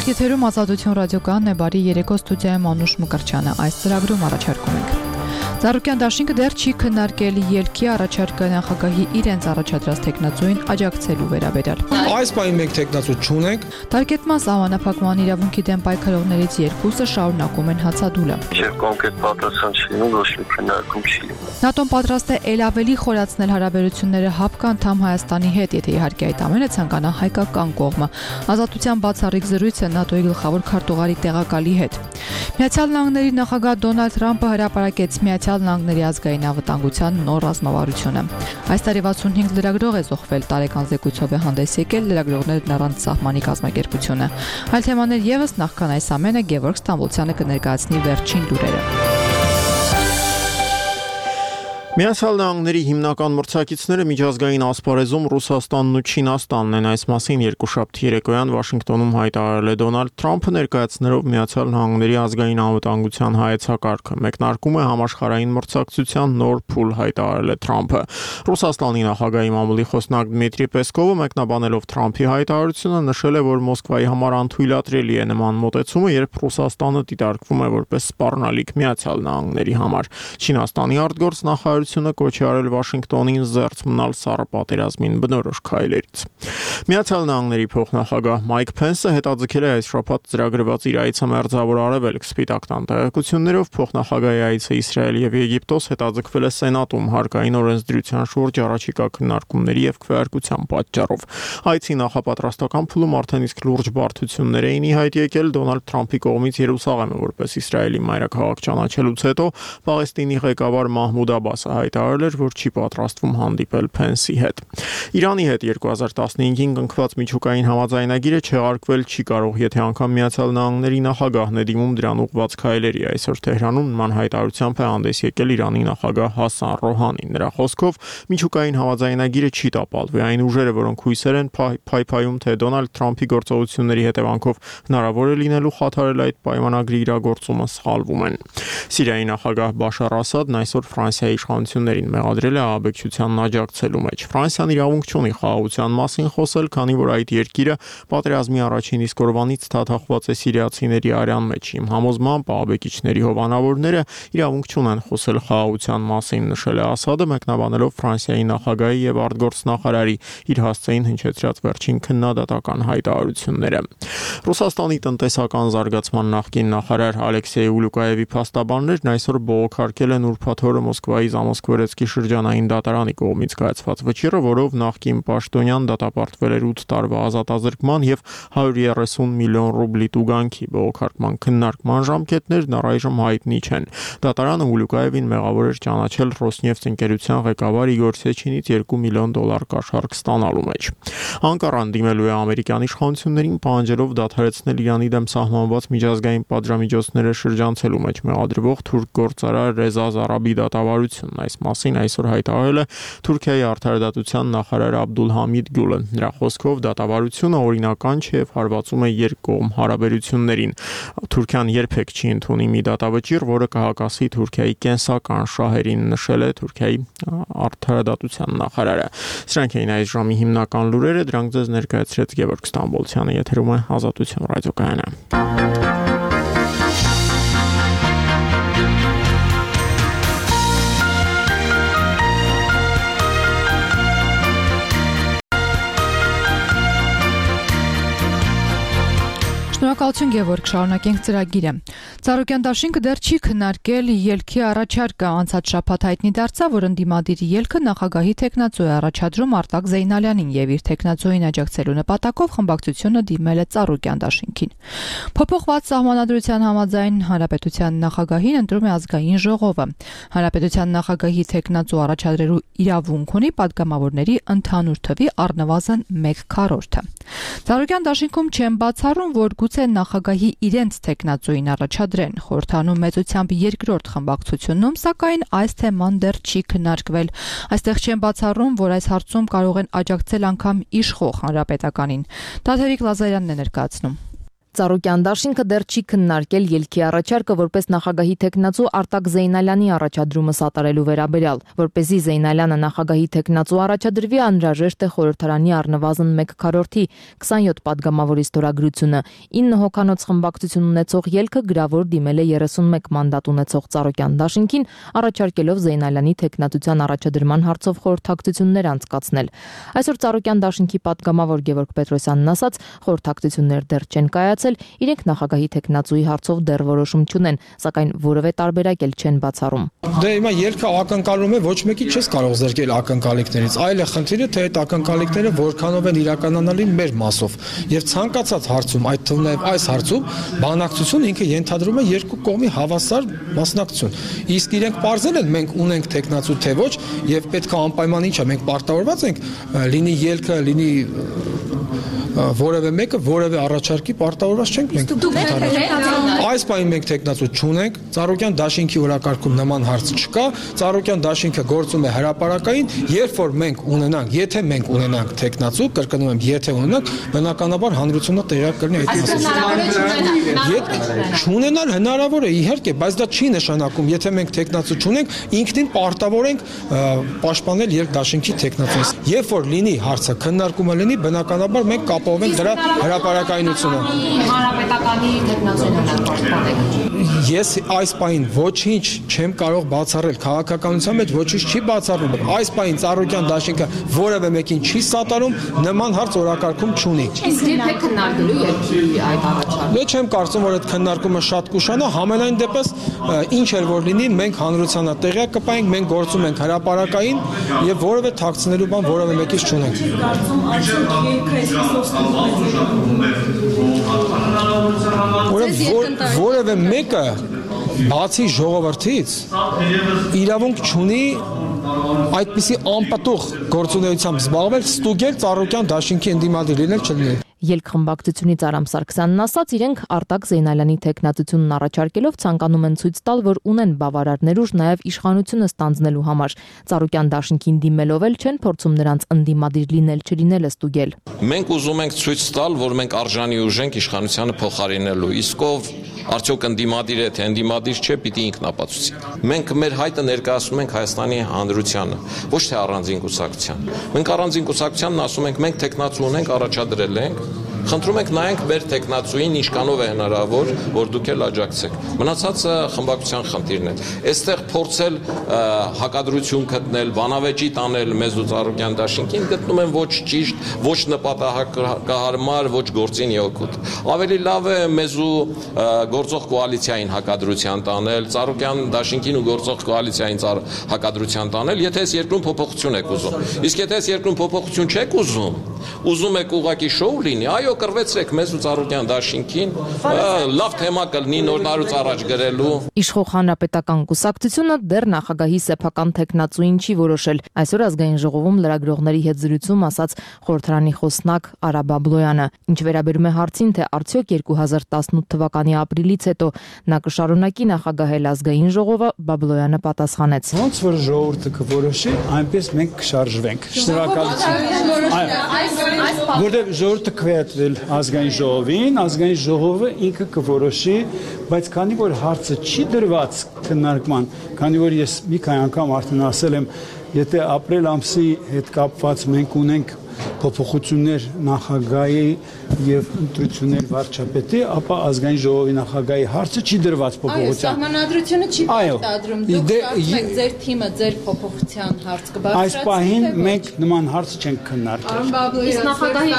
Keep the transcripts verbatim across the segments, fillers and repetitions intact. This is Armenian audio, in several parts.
Եթերում Ազատություն ռադիոկայանն է, բարի երեկո, ստուդիայում Անուշ Մկրտչյանը։ Այս ծրագրում առաջարկում ենք. Ծառուկյան դաշինքը դեռ չի քննարկել ելքի առաջարկը նախագահի իրենց առաջադրած տեխնացուին աջակցելու վերաբերյալ։ Այս պահին մենք տեխնացու չունենք։ Տարկետման սահմանափակման իրավունքի դեմ պայքարողներից երկուսը շարունակում են հացադուլը։ Չէ, կոնկրետ պատասխան չի լինում, ոչ մի քննարկում չի լինում։ ՆԱՏՕ-ն պատրաստ է ել ավելի խորացնել հարաբերությունները հապկանդամ Հայաստանի հետ, եթե իհարկե այդ ամենը ցանկանա հայկական կողմը։ Ազատության բացառիկ զրույցը ՆԱՏՕ-ի գլխավոր քարտուղարի տեղակալի հետ։ Միացյալ Նահանգների նախագահ Դոնալդ Թրամփը հրապարակեց Միացյալ Նահանգների ազգային անվտանգության նոր ռազմավարությունը։ Այս տարի վաթսունհինգ լրագրող է զոհվել, տարեկան զեկույցով է հանդես եկել Լրագրողներն առանց սահմանի կազմակերպությունը։ Այլ թեմաներ ևս, նախքան այս ամենը Գևորգ Ստամբոլցյանը կներկայացնի վերջին լուրերը։ Միացյալ Նահանգների հիմնական մրցակիցները միջազգային ասպարեզում Ռուսաստանն ու Չինաստանն են, այս մասին երկուշաբթի երեկոյան Վաշինգտոնում հայտարարել է Դոնալդ Թրամփը, ներկայացնելով Միացյալ Նահանգների ազգային անվտանգության հայեցակարգը։ Մեկնարկում է համաշխարհային մրցակցության նոր փուլ, հայտարարել է Թրամփը։ Ռուսաստանի նախագահի մամուլի խոսնակ Դմիտրի Պեսկովը, մեկնաբանելով Թրամփի հայտարարությունը, նշել է, որ Մոսկվայի համար անթույլատրելի է նման մոտեցումը, երբ Ռուսաստանը դիտարկվում է որպես սպառնալիք Միացյալ Նահանգների համար։ Չինաստանի արտգործնախարարությունը կոչ է արել Վաշինգտոնին զերծ մնալ սառը պատերազմին բնորոշ քայլերից։ Միացյալ Նահանգների փոխնախագահ Մայք Փենսը հետաձգել է այս շաբաթ ծրագրված իր այցը Մերձավոր Արևելք։ Սպիտակ տան տեղեկություններով փոխնախագահի այցը Իսրայել եւ Եգիպտոս հետաձգվել է Սենատում հարկային օրենսդրության շուրջ առաջիկա քննարկումների եւ քվեարկության պատճառով։ Այցի նախապատրաստական փուլում արդեն իսկ լուրջ բարդություններ էին ի հայտ եկել Դոնալդ Թրամփի կողմից Երուսաղեմը որպես Իսրայելի մայրաքաղաք ճանաչելուց հետո Պաղեստինի ղեկավար Մահմուդ Աբասը հայտարարել էր, որ չի պատրաստվում հանդիպել Փենսի հետ։ Իրանի հետ երկու հազար տասնհինգին կնքված միջուկային համաձայնագիրը չեղարկվել չի կարող, եթե անգամ Միացյալ Նահանգների նախագահն է դիմում դրան ուղղված քայլերի։ Այսօր Թեհրանում նման հայտարարությամբ է հանդես եկել Իրանի նախագահ Հասան Ռոհանին։ Նրա խոսքով միջուկային համաձայնագիրը չի տապալվի, այն ուժերը, որոնք հույսեր են փայփայում, թե Դոնալդ Թրամփի գործողությունների հետևանքով հնարավոր է լինելու խաթարել այդ պայմանագրի իրագործումը, սխալվում են։ Սիրիայի նախագահ Բաշար Ասադն այսօր Ֆրանսիայի իշխանություններին մեղադրել է ահաբեկչությանն աջակցելու մեջ։ Ֆրանսիան իրավունք չունի խաղաղության մասին խոսել, քանի որ այդ երկիրը պատերազմի առաջին իսկ օրվանից թաթախված է սիրիացիների արյան մեջ։ Իմ համոզմամբ ահաբեկիչների հովանավորները իրավունք չունեն խոսել խաղաղության մասին, նշել է Ասադը, մեկնաբանելով Ֆրանսիայի նախագահի եւ արտգործնախարարի իր հասցեին հնչեցրած վերջին քննադատական հայտարարությունները։ Ռուսաստանի տնտեսական զարգացման նախկին նախարար Ալեքսեյ Ուլուկաևի փաստաբաններն այսօր բողոքարկել են ուրբաթ օրը Մոսկվայի Զամոսկվերեցկի շրջանային դատարանի կողմից կայացված վճիռը, որով նախկին պաշտոնյան դատապարտվել էր ութ տարվա ազատազրկման եւ հարյուր երեսուն միլիոն ռուբլի տուգանքի։ Բողոքարկման քննարկման ժամկետներն առայժմ հայտնի չեն։ Դատարանը Ուլուկաևին մեղավոր էր ճանաչել Ռոսնեֆթ ընկերության ղեկավար Իգոր Սեչինից երկու միլիոն դոլար կաշառք ստանալու մեջ։ Անկարան դիմելու է ամերիկյան իշխանություններին, պահանջելով դադարեցնել Իրանի դեմ սահմանված միջազգային պատժամիջոցները շրջանցելու մեջ մեղադրվող թուրք գործարար Ռեզա Զարաբի դատավարությունն։ Այս մասին այսօր հայտարարել է Թուրքիայի արդարադատության նախարար Աբդուլհամիդ Գյուլը։ Նրա խոսքով դատավարությունը օրինական չէ եւ հարվածում է երկկողմ հարաբերություններին։ Թուրքիան երբեք չի ընդունի մի դատավճիռ, որը կհակասի Թուրքիայի կենսական շահերին, նշել է Թուրքիայի արդարադատության նախարարը։ Սրանք էին այս ժամի հիմնական լուրերը, դրանք ձեզ ներկայացրեց Գևորգ Ստամբոլցյանը, եթերում է Ազատություն ռադիոկայանը։ Շնորհակալություն Գևորգ, շարունակենք ծրագիրը։ Ծառուկյան դաշինքը դեռ չի քննարկել ելքի առաջարկը, անցած շաբաթ հայտնի դարձավ, որ ընդդիմադիր ելքը նախագահի տեխնացու է առաջադրում Արտակ Զեյնալյանին եւ իր տեխնացուին աջակցելու նպատակով խմբակցությունը դիմել է Ծառուկյան դաշինքին։ Փոփոխված սահմանադրության համաձայն Հանրապետության նախագահին ընտրում է ազգային ժողովը։ Հանրապետության նախագահի տեխնացու առաջադրելու իրավունք ունի падգամավորների ընդհանուր թվի առնվազն մեկ քառորդը։ Ծառուկյան դաշինքում չեն բացառում, որ գուցե նախագահի իրենց տեխնացուին առաջադրեն։ Խորհրդանում մեծությամբ երկրորդ խմբակցությունում, սակայն այս թեման դեռ չի քննարկվել։ Այստեղ չեն բացառում, որ այս հարցում կարող են աջակցել անգամ իշխող հանրապետականին։ Տաթևիկ Լազարյանն է ներկայացնում։ Ծառուկյան դաշինքը դեռ չի քննարկել ելքի առաջարկը որպես նախագահի տեխնացու Արտակ Զեյնալյանի առաջադրումը սատարելու վերաբերյալ, որպեսզի Զեյնալյանը նախագահի տեխնացու առաջադրվի, անհրաժեշտ է խորհրդարանի առնվազն մեկ քառորդի քսանյոթ падգամավորի ստորագրությունը։ ինը հոգանոց խմբակցություն ունեցող ելքը գրավոր դիմել է երեսունմեկ մանդատ ունեցող Ծառուկյան դաշինքին, առաջարկելով Զեյնալյանի տեխնատության առաջադրման հարցով խորհրդակցություններ անցկացնել։ Այսօր Ծառուկյան դաշինքի падգամավոր Գևորգ Պետրոսյանն ասաց, խորհրդակցություններ դեռ չեն կայացել, իրենք նախագահի տեխնացուի հարցով դեռ որոշում չունեն, սակայն որևէ տարբերակ էլ չեն բացառում։ Դե հիմա ելքը ակնկալում է, ոչ մեկի չես կարող զրկել ակնկալիքներից, այլ է խնդիրը, թե այդ ակնկալիքները որքանով են իրականանալի մեր մասով։ Եվ ցանկացած հարցում, այդ թվում նաև այս հարցում, բանակցություն ինքը ենթադրում է երկու կողմի հավասար մասնակցություն։ Իսկ իրենք պարզել են, մենք ունենք տեխնացու թե ոչ, եւ պետք է անպայման ինչա, մենք պարտավորված ենք լինի ելքը, լինի որևէ մեկը որևէ առաջարկի պարտավորված չենք մենք։ Այս պահին մենք տեխնացու չունենք, Ծառուկյան դաշինքի օրակարգում նման հարց չկա, Ծառուկյան դաշինքը գործում է հրապարակային, երբ որ մենք ունենանք, եթե մենք ունենանք տեխնացու, կրկնում եմ, եթե ունենանք, բնականաբար հանրությունը տեղյակ կլինի այդ մասին։ Չունենալ հնարավոր է, իհարկե, բայց դա չի նշանակում, եթե մենք տեխնացու չունենք, ինքնին պարտավոր ենք պաշտպանել երկդաշինքի տեխնացուից։ Երբ որ լինի հարցը քննարկումը լինի, բնականաբար մենք կապահովենք դրա հրապարակայնությունը։ Հանրապետականի տեխնացուներն են պաշտպանել։ Ես այս պահին ոչինչ չեմ կարող բացառել, քաղաքականության մեջ ոչինչ չի բացառվում։ Այս պահին Ծառուկյան դաշինքը որևէ մեկին չի սատարում, նման հարց օրակարգում չունի։ Իսկ երբ է քննարկելու ելքի այդ առաջարկը։ Դե չեմ կարծում, որ այդ քննարկումը շատ կուշանա, համենայն դեպս ինչ էլ որ լինի, մենք հանրությանը տեղյակ կպայենք, մենք գործում ենք հրապարակային եւ որևէ թաքցնելու բան որևէ մեկից չունենք։ Որևէ մեկը բացի ժողովրդից իրավունք չունի այդպիսի անպատուղ գործունեությամբ զբաղվել, ստուգել Ծառուկյան դաշինքի ընդդիմադիր լինել չլինել։ Ելք խմբակցությունից Արամ Սարգսյանն ասաց, իրենք Արտակ Զեյնալյանի տեխնատությունն առաջարկելով ցանկանում են ցույց տալ, որ ունեն բավարար ներուժ նաև իշխանությունը ստանձնելու համար։ Ծառուկյան դաշինքին դիմելով էլ չեն փորձում նրանց ընդդիմադիր լինել չլինելը ստուգել։ Մենք ուզում ենք ցույց տալ, որ մենք արժանի ուժ ենք իշխանությանը փոխարինելու, իսկ ով արդյոք ընդդիմադիր է, թե ընդդիմադիր չէ, պիտի ինքն ապացուցի։ Մենք մեր հայտը ներկայացնում ենք Հայաստանի հանրությանը, ոչ թե առանձին կուսակցության։ Մենք առանձին կուսակցությանն ասում ենք, մենք տեխնացու ունենք, առաջադրել ենք, խնդրում ենք նայենք մեր տեխնացուին ինչքանով է հնարավոր, որ դուք էլ աջակցեք։ Մնացածը խմբակցության խնդիրն է։ Այստեղ փորձել հակադրություն գտնել, բանավեճի տանել մեզ ու Ծառուկյան դաշինքին գտնում են ոչ ճիշտ, ոչ նպատակահարմար, ոչ գործին յոգուտ։ Ավելի լավ է մեզ ու գործող կոալիցիային հակադրության տանել, Ծառուկյան դաշինքին ու գործող կոալիցիային հակադրության տանել, եթե այս երկրում փոփոխություն եք ուզում։ Իսկ եթե այս երկրում փոփոխություն չեք ուզում, ուզում եք ուղղակի շոու լինի, այո, կրվեցրեք մեզ ու Ծառուկյան դաշինքին, լավ թեմա կլինի նորնարուց առաջ գրելու։ Իշխող հանրապետական կուսակցությունը դեռ նախագահի սեփական տեխնացուին չի որոշել։ Այսօր ազգային ժողովում լրագրողների հետ զրույցում ասաց խորհրդարանի խոսնակ Արա Բաբլոյանը։ Ինչ վերաբերում է հարցին, թե արդյոք երկու հազար տասնութ թվականի ապրիլից հետո նա կշարունակի նախագահել ազգային ժողովը, Բաբլոյանը պատասխանեց. Ոնց որ ժողովուրդը կորոշի, այնպես մենք կշարժվենք։ Շնորհակալություն։ Որտեղ ժողովուրդը կվետվել ազգային ժողովին, ազգային ժողովը ինքը կորոշի, բայց քանի որ հարցը չի դրված քննարկման, քանի որ ես մի քանի անգամ արդեն ասել եմ, եթե ապրիլ ամսի հետ կապված մենք ունենք փոփոխություններ նախագահի եւ ընտրություններ վարչապետի, ապա ազգային ժողովի նախագահի հարցը չի դրված փոփոխության։ Այո, սահմանադրությունը չի պարտադրում։ Դուք կարծում եք ձեր թիմը ձեր փոփոխության հարց կբարձրացնի։ Այս պահին մենք նման հարց չենք քննարկել։ Իսկ նախագահի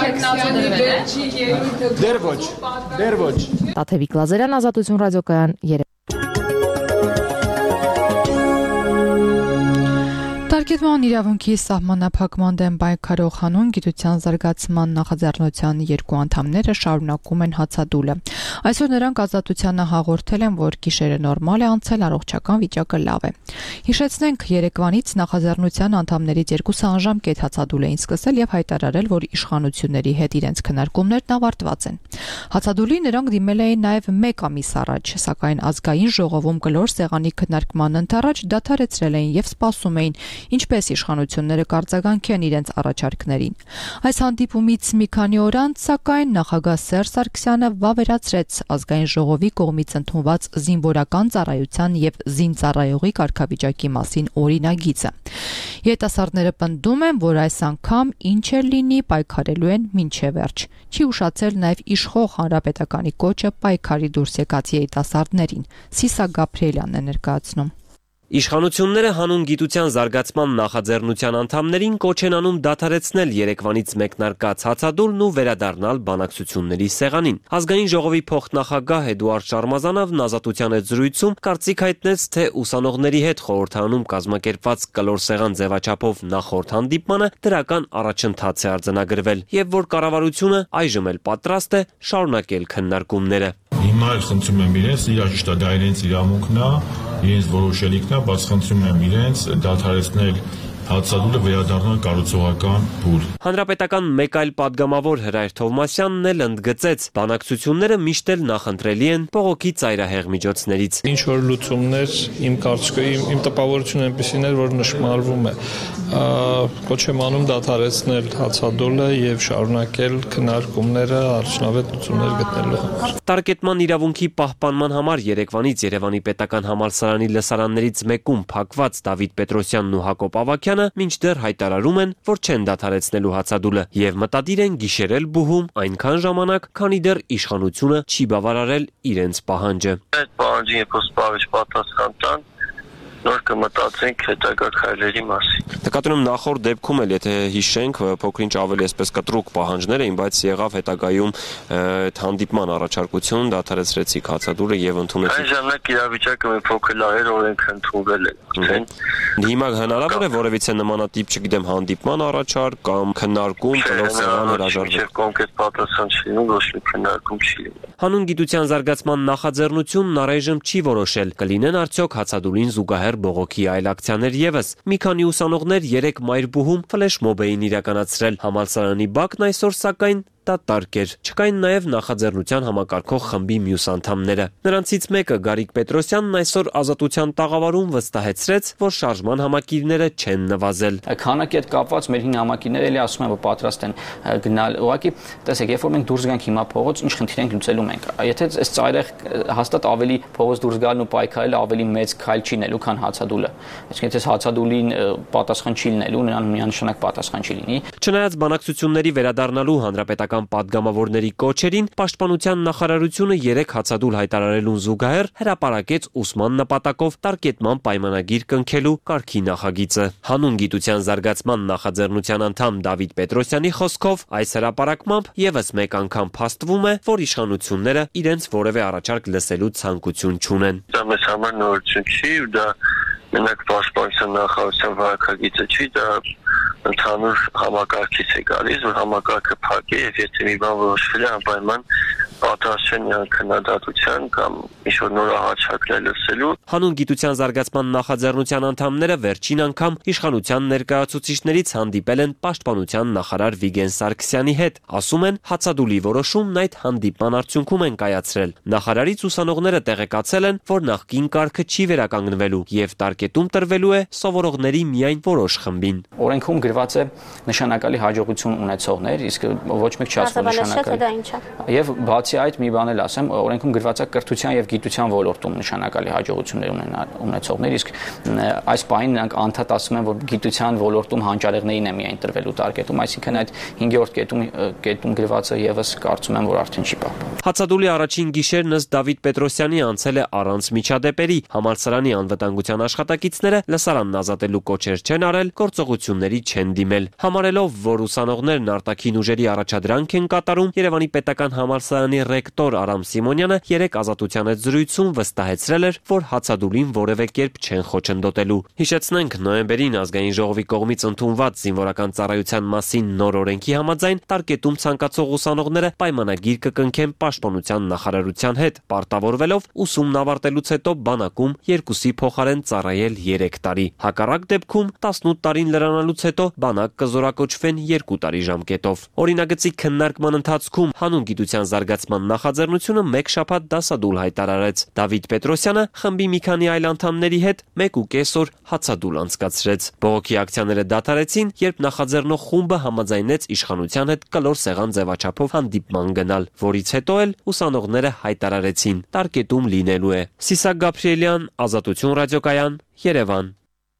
տեխնացուները Դեր ոչ, դեր ոչ։ Տաթևիկ Լազարյան, Ազատություն ռադիոկայան երեք։ Տարկետման իրավունքի սահմանափակման դեմ պայքարող հանուն գիտության զարգացման նախաձեռնության երկու անդամները շարունակում են հացադուլը։ Այսօր նրանք ազատությանը հաղորդել են, որ գիշերը նորմալ է անցել, առողջական վիճակը լավ է։ Հիշեցնենք, երեկվանից նախաձեռնության անդամներից երկուսը անժամկետ հացադուլ էին սկսել եւ հայտարարել, որ իշխանությունների հետ իրենց քննարկումներն ավարտված են։ Հացադուլի նրանք դիմել էին նաեւ մեկ ամիս առաջ, սակայն ազգային ժողովում կլոր սեղանի քննարկման ընթരാճ դադարեցրել էին եւ սպասում էին, ինչպես իշխանությունները կարձագանքեն իրենց առաջարկներին։ Այս հանդիպումից մի քանի օր անց, սակայն, նախագահ Սերժ Սարգսյանը վավերացրեց ազգային ժողովի կողմից ընդունված զինվորական ծառայության եւ զինծառայողի կարգավիճակի մասին օրինագիծը։ Երիտասարդները պնդում են, որ այս անգամ ինչ էլ լինի, պայքարելու են մինչև վերջ։ Չի ուշացել նաեւ իշխող հանրապետականի կոչը պայքարի դուրս եկած երիտասարդներին։ Սիսա Գաբրիելյանն է ներկայացնում։ Իշխանությունները հանուն գիտության զարգացման նախաձեռնության անդամներին կոչ են անում դադարեցնել Երևանից մեկնարկած հացադուլն ու վերադառնալ բանակցությունների սեղանին։ Ազգային ժողովի փոխնախագահ Էդուարդ Շարմազանովն Ազատության հետ զրույցում կարծիք հայտնեց, թե ուսանողների հետ խորհրդարանում կազմակերպված կլոր սեղան ձևաչափով նախորդ հանդիպմանը դրական առաջընթաց է արձանագրվել եւ որ կառավարությունը այժմ էլ պատրաստ է շարունակել քննարկումները։ Հիմա էլ խնդրում եմ իրենց, իրաճիշտ է, դա իրենց իրավունքն է, իրենց որոշելիքն է, բայց խնդրում եմ իրենց դադարեցնել հացադուլը վերադառնալ կառուցողական փուլ։ Հանրապետական մեկ այլ падգամավոր Հրայր Թովմասյանն էլ ընդգծեց, բանակցությունները միշտ էլ նախընտրելի են բողոքի ծայրահեղ միջոցներից։ Ինչ որ լուծումներ իմ կարծիքով իմ տպավորությունը այնպեսին էր, որ նշмарվում է։ Կոչ եմ անում դադարեցնել հացադուլը եւ շարունակել քննարկումները արդյունավետ լուծումներ գտնելու համար։ Տարկետման իրավունքի պահպանման համար Երևանից Երևանի պետական համալսարանի լսարաններից մեկում փակված Դավիթ Պետրոսյանն ու Հակոբ Ավագյանը մինչդեռ հայտարարում են, որ չեն դադարեցնելու հացադուլը եւ մտադիր են գիշերել բուհում այնքան ժամանակ, քանի դեռ իշխանությունը չի բավարարել իրենց պահանջը։ Այդ պահանջին երբ սպառիչ պատասխան տան, նոր կմտածենք հետագա քայլերի մասին։ Նկատում նախորդ դեպքում էլ եթե հիշենք փոքրինչ ավելի այսպես կտրուկ պահանջներ էին, բայց եղավ հետագայում այդ հանդիպման առաջարկություն, դադարեցրեցիք հացադուլը եւ ընդունեցիք։ Այն ժամանակ իրավիճակը մի փոքր լավ էր, օրենք ընդունվել է, արդեն։ Հիմա հնարավոր է որևիցե նմանատիպ, չգիտեմ, հանդիպման առաջարկ կամ քննարկում, կլոր սեղան հրաժարվել։ Չէ, կոնկրետ պատասխան չի լինում, ոչ մի քննարկում չի լինում։ Հանուն գիտության զարգացման նախաձեռնությունն առայժմ չի որոշել կլինեն արդյոք հացադուլին զուգահեռ բողոքի այլ ակցիաներ եւս։ Մի քանի ուսանողներ երեք մայրբուհում ֆլեշմոբ էին իրականացրել։ Համալսարանի բակն այսօր սակայն դատարկ էր։ Չկային նաև նախաձեռնության համակարգող խմբի մյուս անդամները։ Նրանցից մեկը Գարիկ Պետրոսյանն այսօր Ազատության տաղավարում վստահեցրեց, որ շարժման համակիրները չեն նվազել։ Քանակի հետ կապված մեր հին համակիրները էլի ասում են, որ պատրաստ են գնալ։ Ուղղակի, տեսեք, երբ որ մենք դուրս գանք հիմա փողոց, ինչ խնդիր ենք լուծելու մենք։ Եթե այս ծայրեղ հաստատ ավելի փողոց դուրս գալն ու պայքարելը ավելի մեծ քայլ չի նելու, քան հացադուլը։ Այսինքն, եթե հացադուլին պատասխան չի լինելու, նրան միանշանակ պատասխան չի լինի։ Չնայած բանակցությունների վերադառնալու հանրապետական падգամավորների կոչերին, Պաշտպանության նախարարությունը երեք հացադուլ հայտարարելուն զուգահեռ հրապարակեց ուսման նպատակով տարկետման պայմանագիր կնքելու կարգի նախագիծը։ Հանուն գիտության զարգացման նախաձեռնության անդամ Դավիթ Պետրոսյանի խոսքով այս հրապարակմամբ եւս մեկ անգամ փաստվում է, որ իշխանությունները իրենց որևէ առաջարկ լսելու ցանկություն չունեն։ Դա մեզ համար նորություն չի, դա մենակ Պաշտպանության նախարարության վարակագիծը չի, դա ընդհանուր համակարգից է գալիս, որ համակարգը փակ է եւ եթե մի բան որոշվել է, անպայման պատրաստ չեն քննադատության կամ ինչ-որ նոր առաջարկներ լսելու։ Հանուն գիտության զարգացման նախաձեռնության անդամները վերջին անգամ իշխանության ներկայացուցիչներից հանդիպել են Պաշտպանության նախարար Վիգեն Սարգսյանի հետ։ Ասում են, հացադուլի որոշումն այդ հանդիպման արդյունքում են կայացրել։ Նախարարից ուսանողները տեղեկացել են, որ նախկին կարգը չի վերականգնվելու եւ տարկետում տրվելու է սովորողների միայն որոշ խմբին։ Օրենքում գրված է նշանակալի հաջողություն ունեցողներ, իսկ ոչ մեկ չի ասում նշանակալի։ Եվ բացի այդ մի բան էլ ասեմ, օրենքում գրված է կրթության եւ գիտության ոլորտում նշանակալի հաջողություններ ունեցողներ, իսկ այս պահին նրանք անդադ ասում են, որ գիտության ոլորտում հանճարեղներին է միայն տրվելու տարկետում, այսինքն այդ հինգերորդ կետում կետում գրվածը եւս կարծում եմ, որ արդեն չի պահպանվում։ Հացադուլի առաջին գիշերն ըստ Դավիթ Պետրոսյանի անցել է առանց միջադեպերի։ Համալսարանի անվտանգության աշխատակիցները լսարանն ազատելու կոչեր չեն արել, գործողությունների չեն դիմել։ Համարելով, որ ուսանողներն արտաքին ուժերի առաջադրանք են կատարում, Երևանի պետական համալսարանի ռեկտոր Արամ Սիմոնյանը երեք Ազատության հետ զրույցում վստահեցրել էր, որ հացադուլին որևէ կերպ չեն խոչընդոտելու։ Հիշեցնենք, նոյեմբերին ազգային ժողովի կողմից ընդունված զինվորական ծառայության մասին նոր օրենքի համաձայն տարկետում ցանկացող ուսանողները պայմանագիր կկնքեն Պաշտպանության նախարարության հետ, պարտավորվելով ուսումն ավարտելուց հետո բանակում երկուսի փոխարեն ծառայել երեք տարի։ Հակառակ դեպքում տասնութ տարին լրանալուց հետո բանակ կզորակոչվեն երկու տարի ժամկետով։ Օրինագծի քննարկման ընթացքում հանուն գիտության զարգացման վերակառուցման նախաձեռնությունը մեկ շաբաթ դասադուլ հայտարարեց։ Դավիթ Պետրոսյանը խմբի մի քանի այլ անդամների հետ մեկ ու կես օր հացադուլ անցկացրեց։ Բողոքի ակցիաները դադարեցին, երբ նախաձեռնող խումբը համաձայնեց իշխանության հետ կլոր սեղան ձևաչափով հանդիպման գնալ, որից հետո էլ ուսանողները հայտարարեցին՝ տարկետում լինելու է։ Սիսակ Գաբրիելյան, Ազատություն ռադիոկայան, Երևան։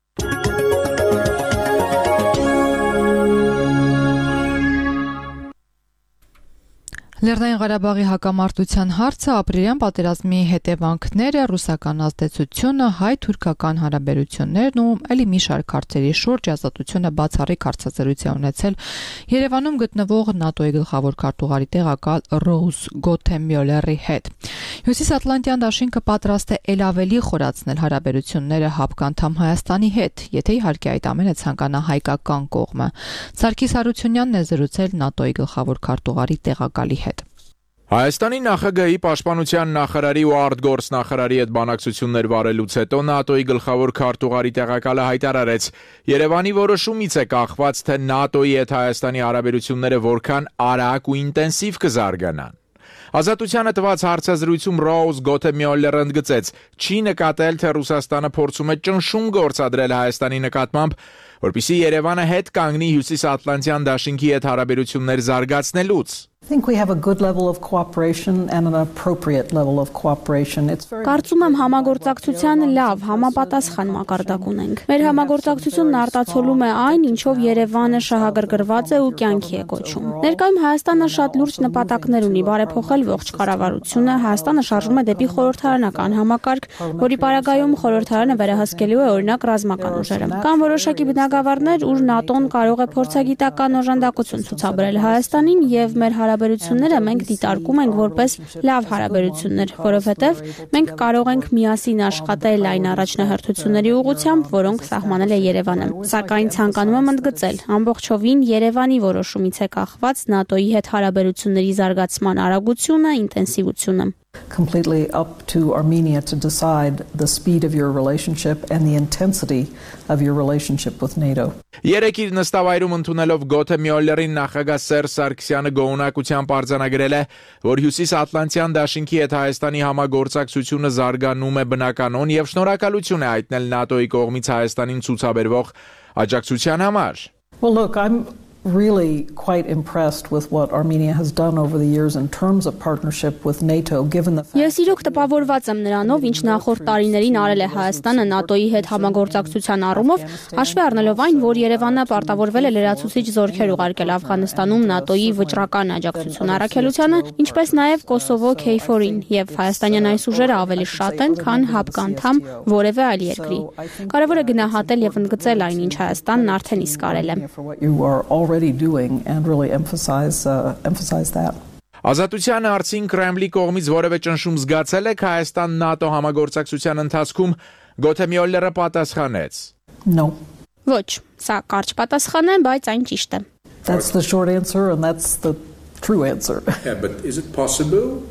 Լեռնային Ղարաբաղի հակամարտության հարցը, ապրիլյան պատերազմի հետևանքները, ռուսական ազդեցությունը, հայ-թուրքական հարաբերություններն ու ելի մի շարք հարցերի շուրջ Ազատությունը բացառիկ հարցազրույց ունեցել Երևանում գտնվող ՆԱՏՕ-ի գլխավոր քարտուղարի տեղակալ Ռոուզ Գոթեմյոլերի հետ։ Հյուսիսատլանտյան դաշինքը պատրաստ է ել ավելի խորացնել հարաբերությունները հապկանդամ Հայաստանի հետ, եթե իհարկե այդ ամենը ցանկանա հայկական կողմը։ Սարգիս Հարությունյանն է զրուցել ՆԱՏՕ-ի գլխավոր քարտուղարի տեղակալի հետ։ Հայաստանի նախագահի պաշտպանության նախարարի ու արտգործնախարարի հետ բանակցություններ վարելուց հետո ՆԱՏՕ-ի գլխավոր քարտուղարի տեղակալը հայտարարեց. Երևանի որոշումից է կախված, թե ՆԱՏՕ-ի հետ Հայաստանի հարաբերությունները որքան արագ ու ինտենսիվ կզարգանան։ Ազատությանը տված հարցազրույցում Ռոուզ Գոթեմյոլերը ընդգծեց. չի նկատել, թե Ռուսաստանը փորձում է ճնշում գործադրել Հայաստանի նկատմամբ, որպեսզի Երևանը հետ կանգնի Հյուսիսատլանտյան դաշինքի հետ հարաբերություններ զարգացնելուց։ I think we have a good level of cooperation and an appropriate level of cooperation. It's very Կարծում եմ համագործակցության լավ, համապատասխան մակարդակ ունենք։ Մեր համագործակցությունն արտացոլում է այն, ինչով Երևանը շահագրգռված է ու կյանքի է կոչում։ Ներկայում Հայաստանը շատ լուրջ նպատակներ ունի բարեփոխել ողջ կառավարությունը, Հայաստանը շարժվում է դեպի խորհրդարանական համակարգ, որի պարագայում խորհրդարանը վերահսկելու է օրինակ ռազմական ուժերը։ Կան որոշակի բնագավառներ, ուր ՆԱՏՕ-ն կարող է փորձագիտական օժանդակություն ցուցաբերել Հայաստանին եւ մեր հարաբերությունները մենք դիտարկում ենք որպես լավ հարաբերություններ, որովհետև մենք կարող ենք միասին աշխատել այն առաջնահերթությունների ուղղությամբ, որոնք սահմանել է Երևանը։ Սակայն ցանկանում եմ ընդգծել, ամբողջովին Երևանի որոշումից է կախված ՆԱՏՕ-ի հետ հարաբերությունների զարգացման արագությունը, ինտենսիվությունը։ completely up to Armenia to decide the speed of your relationship and the intensity of your relationship with NATO. Երեք իր նստավայրում ընդունելով Գոթեմյոլերին նախագահ Սերժ Սարգսյանը գոհունակությամբ արձանագրել է, որ Հյուսիսատլանտյան դաշինքի հետ Հայաստանի համագործակցությունը զարգանում է բնականon եւ շնորհակալություն է հայտնել ՆԱՏՕ-ի կողմից Հայաստանին ցուցաբերվող աջակցության համար. Well, look, I'm really quite impressed with what Armenia has done over the years in terms of partnership with NATO, given the fact Ես իրոք տպավորված եմ նրանով, ինչ նախորդ տարիներին արել է Հայաստանը ՆԱՏՕ-ի հետ համագործակցության առումով, հաշվի առնելով այն, որ Երևանը պարտավորվել է լրացուցիչ զորքեր ուղարկել Աֆղանստանում ՆԱՏՕ-ի վճռական աջակցություն առաքելությանը, ինչպես նաև Կոսովո քեյ ֆորին, եւ հայաստանյան այս ուժերը ավելի շատ են, քան հապկանդամ որևէ այլ երկրի։ Կարևոր է գնահատել եւ ընդգծել այն, ինչ Հայաստանն արդեն իսկ արել է։ already doing and really emphasize uh, emphasize that. Ազատության հարցին Կրեմլի կողմից որևէ ճնշում զգացել եք Հայաստան-ՆԱՏՕ համագործակցության ընթացքում Գոթեմյոլերը պատասխանեց. No. Ոչ, սա կարճ պատասխան է, բայց այն ճիշտ է. That's the short answer and that's the true answer. Yeah, but is it possible?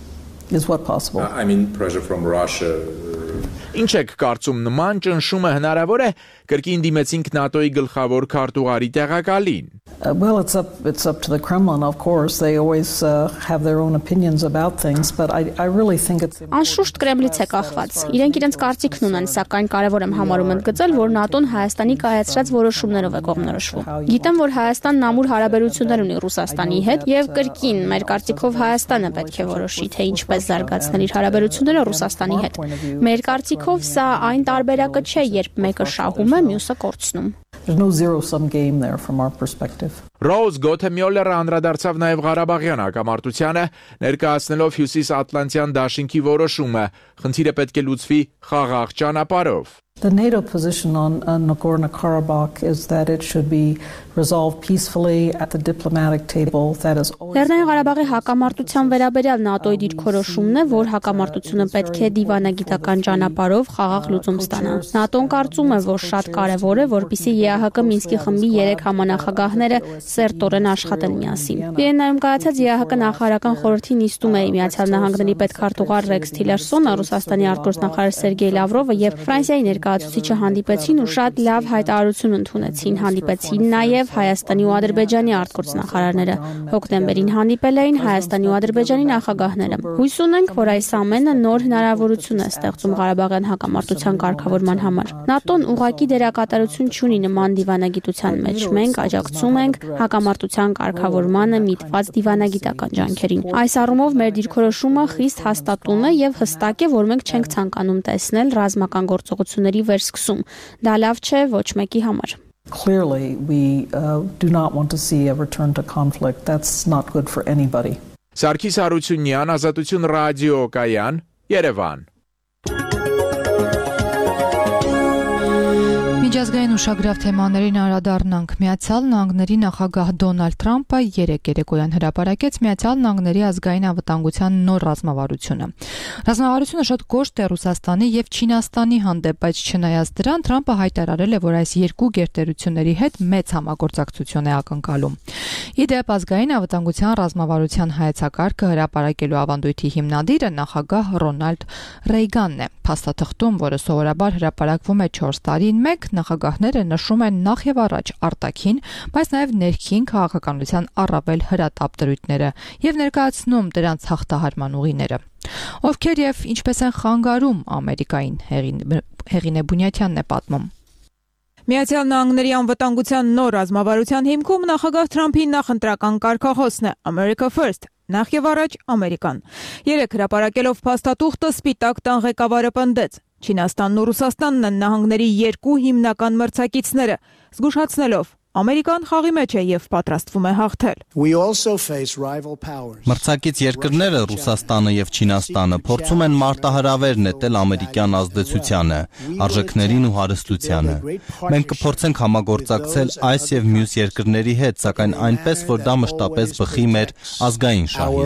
Is what possible? I mean pressure from Russia. Ինչ եք կարծում, նման ճնշումը հնարավոր է? Կրկին դիմեցինք ՆԱՏՕ-ի գլխավոր քարտուղարի տեղակալին. Uh, well, it's up it's up to the Kremlin, of course. They always uh, have their own opinions about things, but I I really think it's Անշուշտ Կրեմլից է կախված։ Իրենք իրենց կարծիքն ունեն, սակայն կարևոր եմ համարում ընդգծել, որ ՆԱՏՕ-ն Հայաստանի կայացրած որոշումներով է կողմնորոշվում։ Գիտեմ, որ Հայաստանն ամուր հարաբերություններ ունի Ռուսաստանի հետ, եւ կրկին մեր կարծիքով Հայաստանը պետք է որոշի, թե ինչպես զարգացնել իր հարաբերությունները Ռուսաստանի հետ։ Մեր կարծիքով սա այն տարբերակը չէ, երբ մեկը շահում է, մյուսը կորցնում։ There's no zero-sum game there from our perspective. Ռոուզ Գոթեմյոլերը անդրադարձավ նաև Ղարաբաղյան հակամարտությանը, ներկայացնելով Հյուսիսատլանտյան դաշինքի որոշումը, խնդիրը պետք է լուծվի խաղաղ ճանապարհով. The NATO position on uh, Nagorno-Karabakh is that it should be resolved peacefully at the diplomatic table. That is Լեռնային Ղարաբաղի հակամարտության վերաբերյալ ՆԱՏՕ-ի դիրքորոշումն է, որ հակամարտությունը պետք է դիվանագիտական ճանապարհով խաղաղ լուծում ստանա։ ՆԱՏՕ-ն կարծում է, որ շատ կարևոր է, որպեսզի ԵԱՀԿ Մինսկի խմբի երեք համանախագահները սերտորեն աշխատեն միասին։ Վիեննայում կայացած ԵԱՀԿ նախարարական խորհրդի նիստում է Միացյալ Նահանգների պետքարտուղար Ռեքս Թիլերսոնը, Ռուսաստանի արտգործնախարար Սերգեյ Լավրովը եւ Ֆրանսիայի ներկայացուցիչը հանդիպեցին ու շատ լավ հայտարարություն ընդունեցին։ Հանդիպեցին նաեւ Հայաստանի ու Ադրբեջանի արտգործնախարարները։ Հոկտեմբերին հանդիպել էին Հայաստանի ու Ադրբեջանի նախագահները։ Հույս ունենք, որ այս ամենը նոր հնարավորություն է ստեղծում Ղարաբաղյան հակամարտության կարգավորման համար։ ՆԱՏՕ-ն ուղղակի դերակատարություն չունի նման դիվանագիտության մեջ։ Մենք աջակցում ենք հակամարտության կարգավորմանը միտված դիվանագիտական ջանքերին։ Այս առումով մեր դիրքորոշումը խիստ հաստատուն է եւ հստակ է, որ մենք չենք ցանկանում տեսնել ռազմական գործողությունների վերսկսում։ Դա լավ չէ ոչ մեկի համար։ Clearly, we uh, do not want to see a return to conflict. That's not good for anybody. Սարգիս Հարությունյան, Ազատություն ռադիո կայան, Երևան։ Միջազգային ուշագրավ թեմաներին անդրադառնանք։ Միացյալ Նահանգների նախագահ Դոնալդ Թրամփը երեկ երեկոյան հրապարակեց Միացյալ Նահանգների ազգային անվտանգության նոր ռազմավարությունը։ Ռազմավարությունը շատ կոշտ է Ռուսաստանի եւ Չինաստանի հանդեպ, բայց չնայած դրան Թրամփը հայտարարել է, որ այս երկու գերտերությունների հետ մեծ համագործակցություն է ակնկալում։ Իդեպ ազգային անվտանգության ռազմավարության հայեցակարգը հրապարակելու ավանդույթի հիմնադիրը նախագահ Ռոնալդ Ռեյգանն է։ Փաստաթղթում, որը սովորաբար հրապարակվում է չորս տարին մեկ, նախագահները նշում են նախ եւ առաջ արտաքին, բայց նաեւ ներքին քաղաքականության առավել հրատապ դրույթները եւ ներկայացնում դրանց հաղթահարման ուղիները։ Ովքեր եւ ինչպես են խանգարում Ամերիկային, Հեղինե Բունյաթյանն է պատմում։ Միացյալ Նահանգների անվտանգության նոր ռազմավարության հիմքում նախագահ Թրամփի նախընտրական կարգախոսն է America First, նախ եւ առաջ Ամերիկան։ Երեք հրապարակելով փաստաթուղթը Սպիտակ տան ղեկավարը պնդեց. Չինաստանն ու Ռուսաստանն են նահանգների երկու հիմնական մրցակիցները, զգուշացնելով Ամերիկան խաղի մեջ է եւ պատրաստվում է հաղթել։ Մրցակից երկրները Ռուսաստանը եւ Չինաստանը փորձում են մարտահրավեր նետել ամերիկյան ազդեցությանը, արժեքներին ու հարստությանը։ Մենք կփորձենք համագործակցել այս եւ մյուս երկրների հետ, սակայն այնպես, որ դա մշտապես բխի մեր ազգային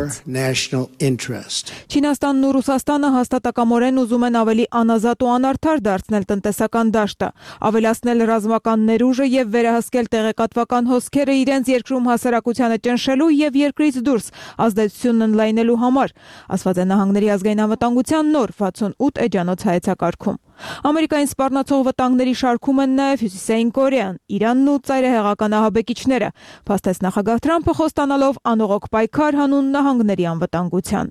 շահից։ Չինաստանն ու Ռուսաստանը հաստատակամորեն ուզում են ավելի անազատ ու անարդար դարձնել տնտեսական դաշտը, ավելացնել ռազմական ներուժը եւ վերահսկել տեղեկատվական հոսքերը իրենց երկրում հասարակությանը ճնշելու եւ երկրից դուրս ազդեցությունն ընդլայնելու համար, ասված է Նահանգների ազգային անվտանգության նոր վաթսունութ էջանոց հայեցակարգում։ Ամերիկային սպառնացող վտանգների շարքում են նաեւ Հյուսիսային Կորեան, Իրանն ու ծայրահեղական ահաբեկիչները, փաստեց նախագահ Թրամփը խոստանալով անողոք պայքար հանուն նահանգների անվտանգության։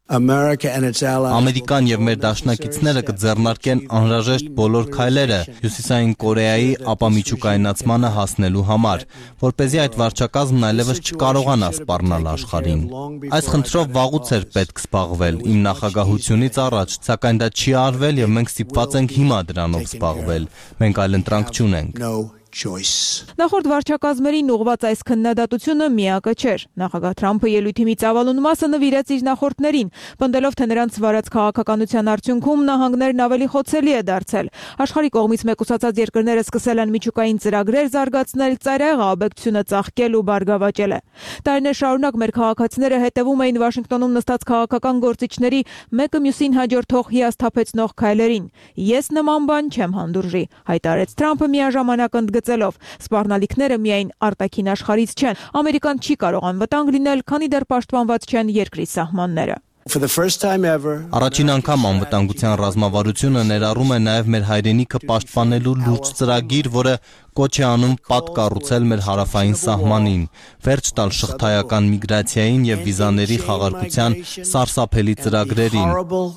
Ամերիկան եւ մեր դաշնակիցները կձեռնարկեն անհրաժեշտ բոլոր քայլերը Հյուսիսային Կորեայի ապամիջուկայնացմանը հասնելու համար, որպեսզի այդ վարչակազմն այլևս չկարողանա սպառնալ աշխարհին։ Այս խնդրով վաղուց էր պետք զբաղվել իմ նախագահությունից առաջ, սակայն դա չի արվել եւ մենք ստիպված ենք հիմա դրանով զբաղվել։ Մենք այլ ընտրանք չունենք։ Նախորդ վարչակազմերին ուղղված այս քննադատությունը միակը չէր։ Նախագահ Թրամփը ելույթի մի ծավալուն մասը նվիրեց իր նախորդներին, պնդելով, թե նրանց վարած քաղաքականության արդյունքում նահանգներն ավելի խոցելի է դարձել։ Աշխարհի կողմից մեկուսացած երկրները սկսել են միջուկային ծրագրեր զարգացնել, ծայրահեղ ահաբեկչությունը ծաղկել ու բարգավաճել է։ Տարիներ շարունակ մեր քաղաքացիները հետևում էին Վաշինգտոնում նստած քաղաքական գործիչների մեկը մյուսին հաջորդող հիասթափեցնող քայլերին։ Ես նման բան չեմ հանդուրժի, հայտարարեց Թրամփը միաժամանակ ընդգծելով. Սպառնալիքները միայն արտաքին աշխարհից չեն։ Ամերիկան չի կարող անվտանգ լինել, քանի դեռ պաշտպանված չեն երկրի սահմանները։ Առաջին անգամ անվտանգության ռազմավարությունը ներառում է նաև մեր հայրենիքը պաշտպանելու լուրջ ծրագիր, որը կոչ է անում պատ կառուցել մեր հարավային սահմանին, վերջ տալ շղթայական միգրացիային եւ վիզաների խաղարկության սարսափելի ծրագրերին։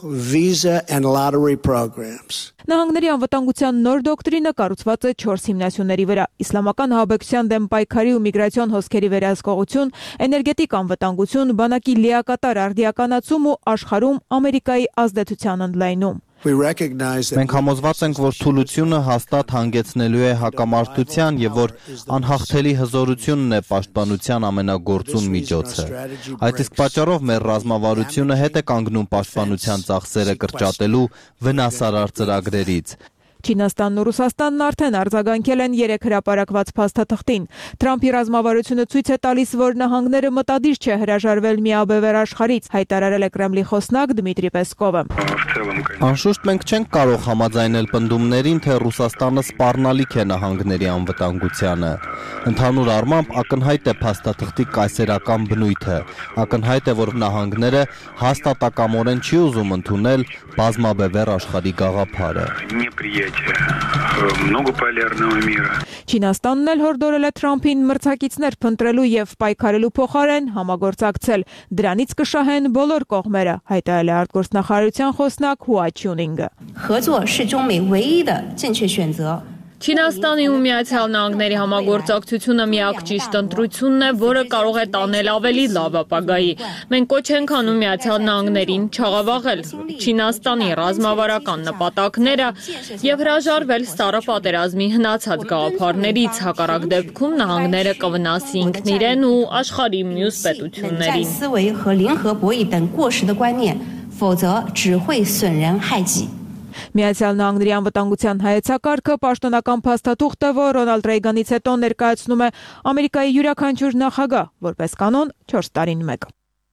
Նահանգների անվտանգության նոր դոկտրինը կառուցված է չորս հիմնասյուների վրա՝ իսլամական ահաբեկչության դեմ պայքարի ու միգրացիոն հոսքերի վերահսկողություն, էներգետիկ անվտանգություն, բանակի լիակատար արդիականացում ու աշխարհում Ամերիկայի ազդեցության ընդլայնում։ Մենք համոզված ենք, որ թուլությունը հաստատ հանգեցնելու է հակամարտության եւ որ անհաղթելի հզորությունն է պաշտպանության ամենագործուն միջոցը։ Այդ իսկ պատճառով մեր ռազմավարությունը հետ է կանգնում պաշտպանության ծախսերը կրճատելու վնասարար ծրագրերից։ Չինաստանն ու Ռուսաստանն արդեն արձագանքել են երեք հրապարակված փաստաթղթին։ Թրամփի ռազմավարությունը ցույց է տալիս, որ նահանգները մտադիր չէ հրաժարվել միաբևեռ աշխարհից, հայտարարել է Կրեմլի խոսնակ Դմիտրի Պեսկովը։ Անշուշտ մենք չենք կարող համաձայնել պնդումներին, թե Ռուսաստանը սպառնալիք է նահանգների անվտանգությանը։ Ընդհանուր առմամբ ակնհայտ է փաստաթղթի կայսերական բնույթը։ Ակնհայտ է, որ նահանգները հաստատակամորեն չի ուզում ընդունել բազմաբևեռ աշխարհի գաղափարը։ Չինաստանն էլ հորդորել է Թրամփին մրցակիցներ փնտրելու եւ պայքարելու փոխարեն համագործակցել։ Դրանից կշահեն բոլոր կողմերը, հայտարարել է արտգործնախարարության խոսնակ Հուա Չյունինգը։ Չինաստանի ու Միացյալ Նահանգների համագործակցությունը միակ ճիշտ ընտրությունն է, որը կարող է տանել ավելի լավ ապագայի։ Մենք կոչ ենք անում Միացյալ Նահանգներին չաղավաղել Չինաստանի ռազմավարական նպատակները եւ հրաժարվել Սառը պատերազմի հնացած գաղափարներից, հակառակ դեպքում նահանգները կվնասի ինքն իրեն ու աշխարհի մյուս պետություններին։ Միացյալ Նահանգների անվտանգության հայեցակարգը պաշտոնական փաստաթուղթ է, որ Ռոնալդ Ռեյգանից հետո ներկայացնում է Ամերիկայի յուրաքանչյուր նախագահ, որպես կանոն չորս տարին մեկ։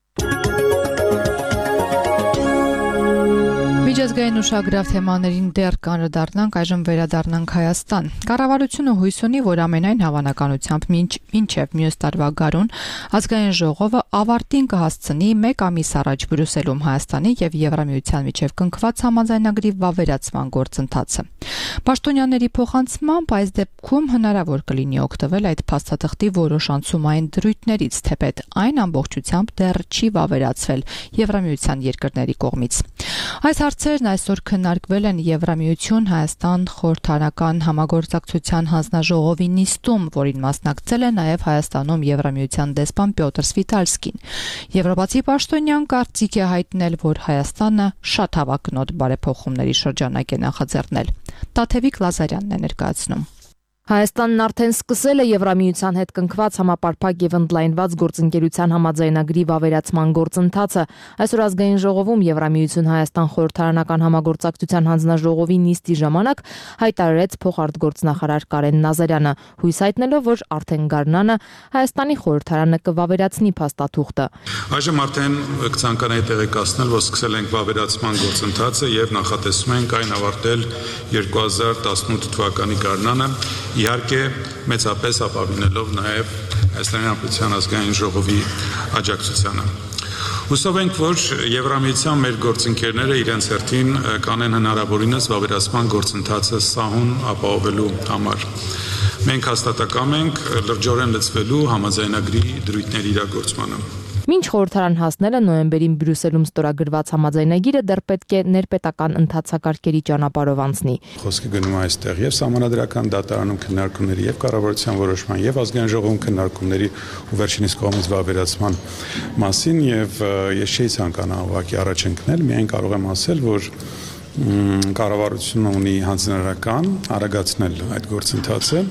Միջազգային ուշագրավ թեմաներին դեռ կանրդառնանք, այժմ վերադառնանք Հայաստան։ Կառավարությունը հույս ունի, որ ամենայն հավանականությամբ մինչև մյուս տարվա գարուն ազգային ժողովը ավարտին կհասցնի մեկ ամիս առաջ Բրյուսելում Հայաստանի եւ Եվրամիության միջև կնքված համաձայնագրի վավերացման գործընթացը։ Պաշտոնյաների փոխանցմամբ այս դեպքում հնարավոր կլինի օգտվել այդ փաստաթղթի որոշ անցումային դրույթներից, թեպետ այն ամբողջությամբ դեռ չի վավերացվել Եվրամիության երկրների կողմից։ Այս հարցերն այսօր քննարկվել են Եվրամիություն Հայաստան խորհրդարանական համագործակցության հանձնաժողովի նիստում, որին մասնակցել է նաև Հայաստանում Եվրամիության դեսպան Պյոտր Սվիտալսկին։ Եվրոպացի պաշտոնյան կարծիք է հայտնել, որ Հայաստանը շատ հավակնոտ բարեփոխումների շրջանակ է նախաձեռնել։ Տաթևիկ Լազարյանն է ներկայացնում։ Հայաստանն արդեն սկսել է Եվրամիության հետ կնքված համապարփակ եւ ընդլայնված գործընկերության համաձայնագրի վավերացման գործընթացը։ Այսօր ազգային ժողովում Եվրամիություն Հայաստան խորհրդարանական համագործակցության հանձնաժողովի նիստի ժամանակ հայտարարեց փոխարտգործնախարար Կարեն Նազարյանը, հույս հայտնելով, որ արդեն գարնանը Հայաստանի խորհրդարանը կվավերացնի փաստաթուղթը։ Այժմ արդեն կցանկանայի տեղեկացնել, որ սկսել ենք վավերացման գործընթացը եւ նախատեսում ենք այն ավարտել երկու հազար տասնութ թվականի գարնանը։ Իհարկե մեծապես ապավինելով նաև Հայաստանի Հանրապետության ազգային ժողովի աջակցությանը։ Հուսով ենք, որ Եվրամիության մեր գործընկերները իրենց հերթին կանեն հնարավորինս վավերացման գործընթացը սահուն ապահովելու համար։ Մենք հաստատակամ ենք լրջորեն լծվելու համաձայնագրի դրույթների իրագործմանը։ Մինչ խորհրդարան հասնելը նոյեմբերին Բրյուսելում ստորագրված համաձայնագիրը դեռ պետք է ներպետական ընթացակարգերի ճանապարհով անցնի։ Խոսքը գնում է այստեղ եւ սահմանադրական դատարանում քննարկումների եւ կառավարության որոշման եւ ազգային ժողովում քննարկումների ու վերջինիս կողմից վավերացման մասին եւ ես չէի ցանկանա ուղղակի առաջ ընկնել, միայն կարող եմ ասել, որ կառավարությունը ունի հանձնարարական արագացնել այդ գործընթացը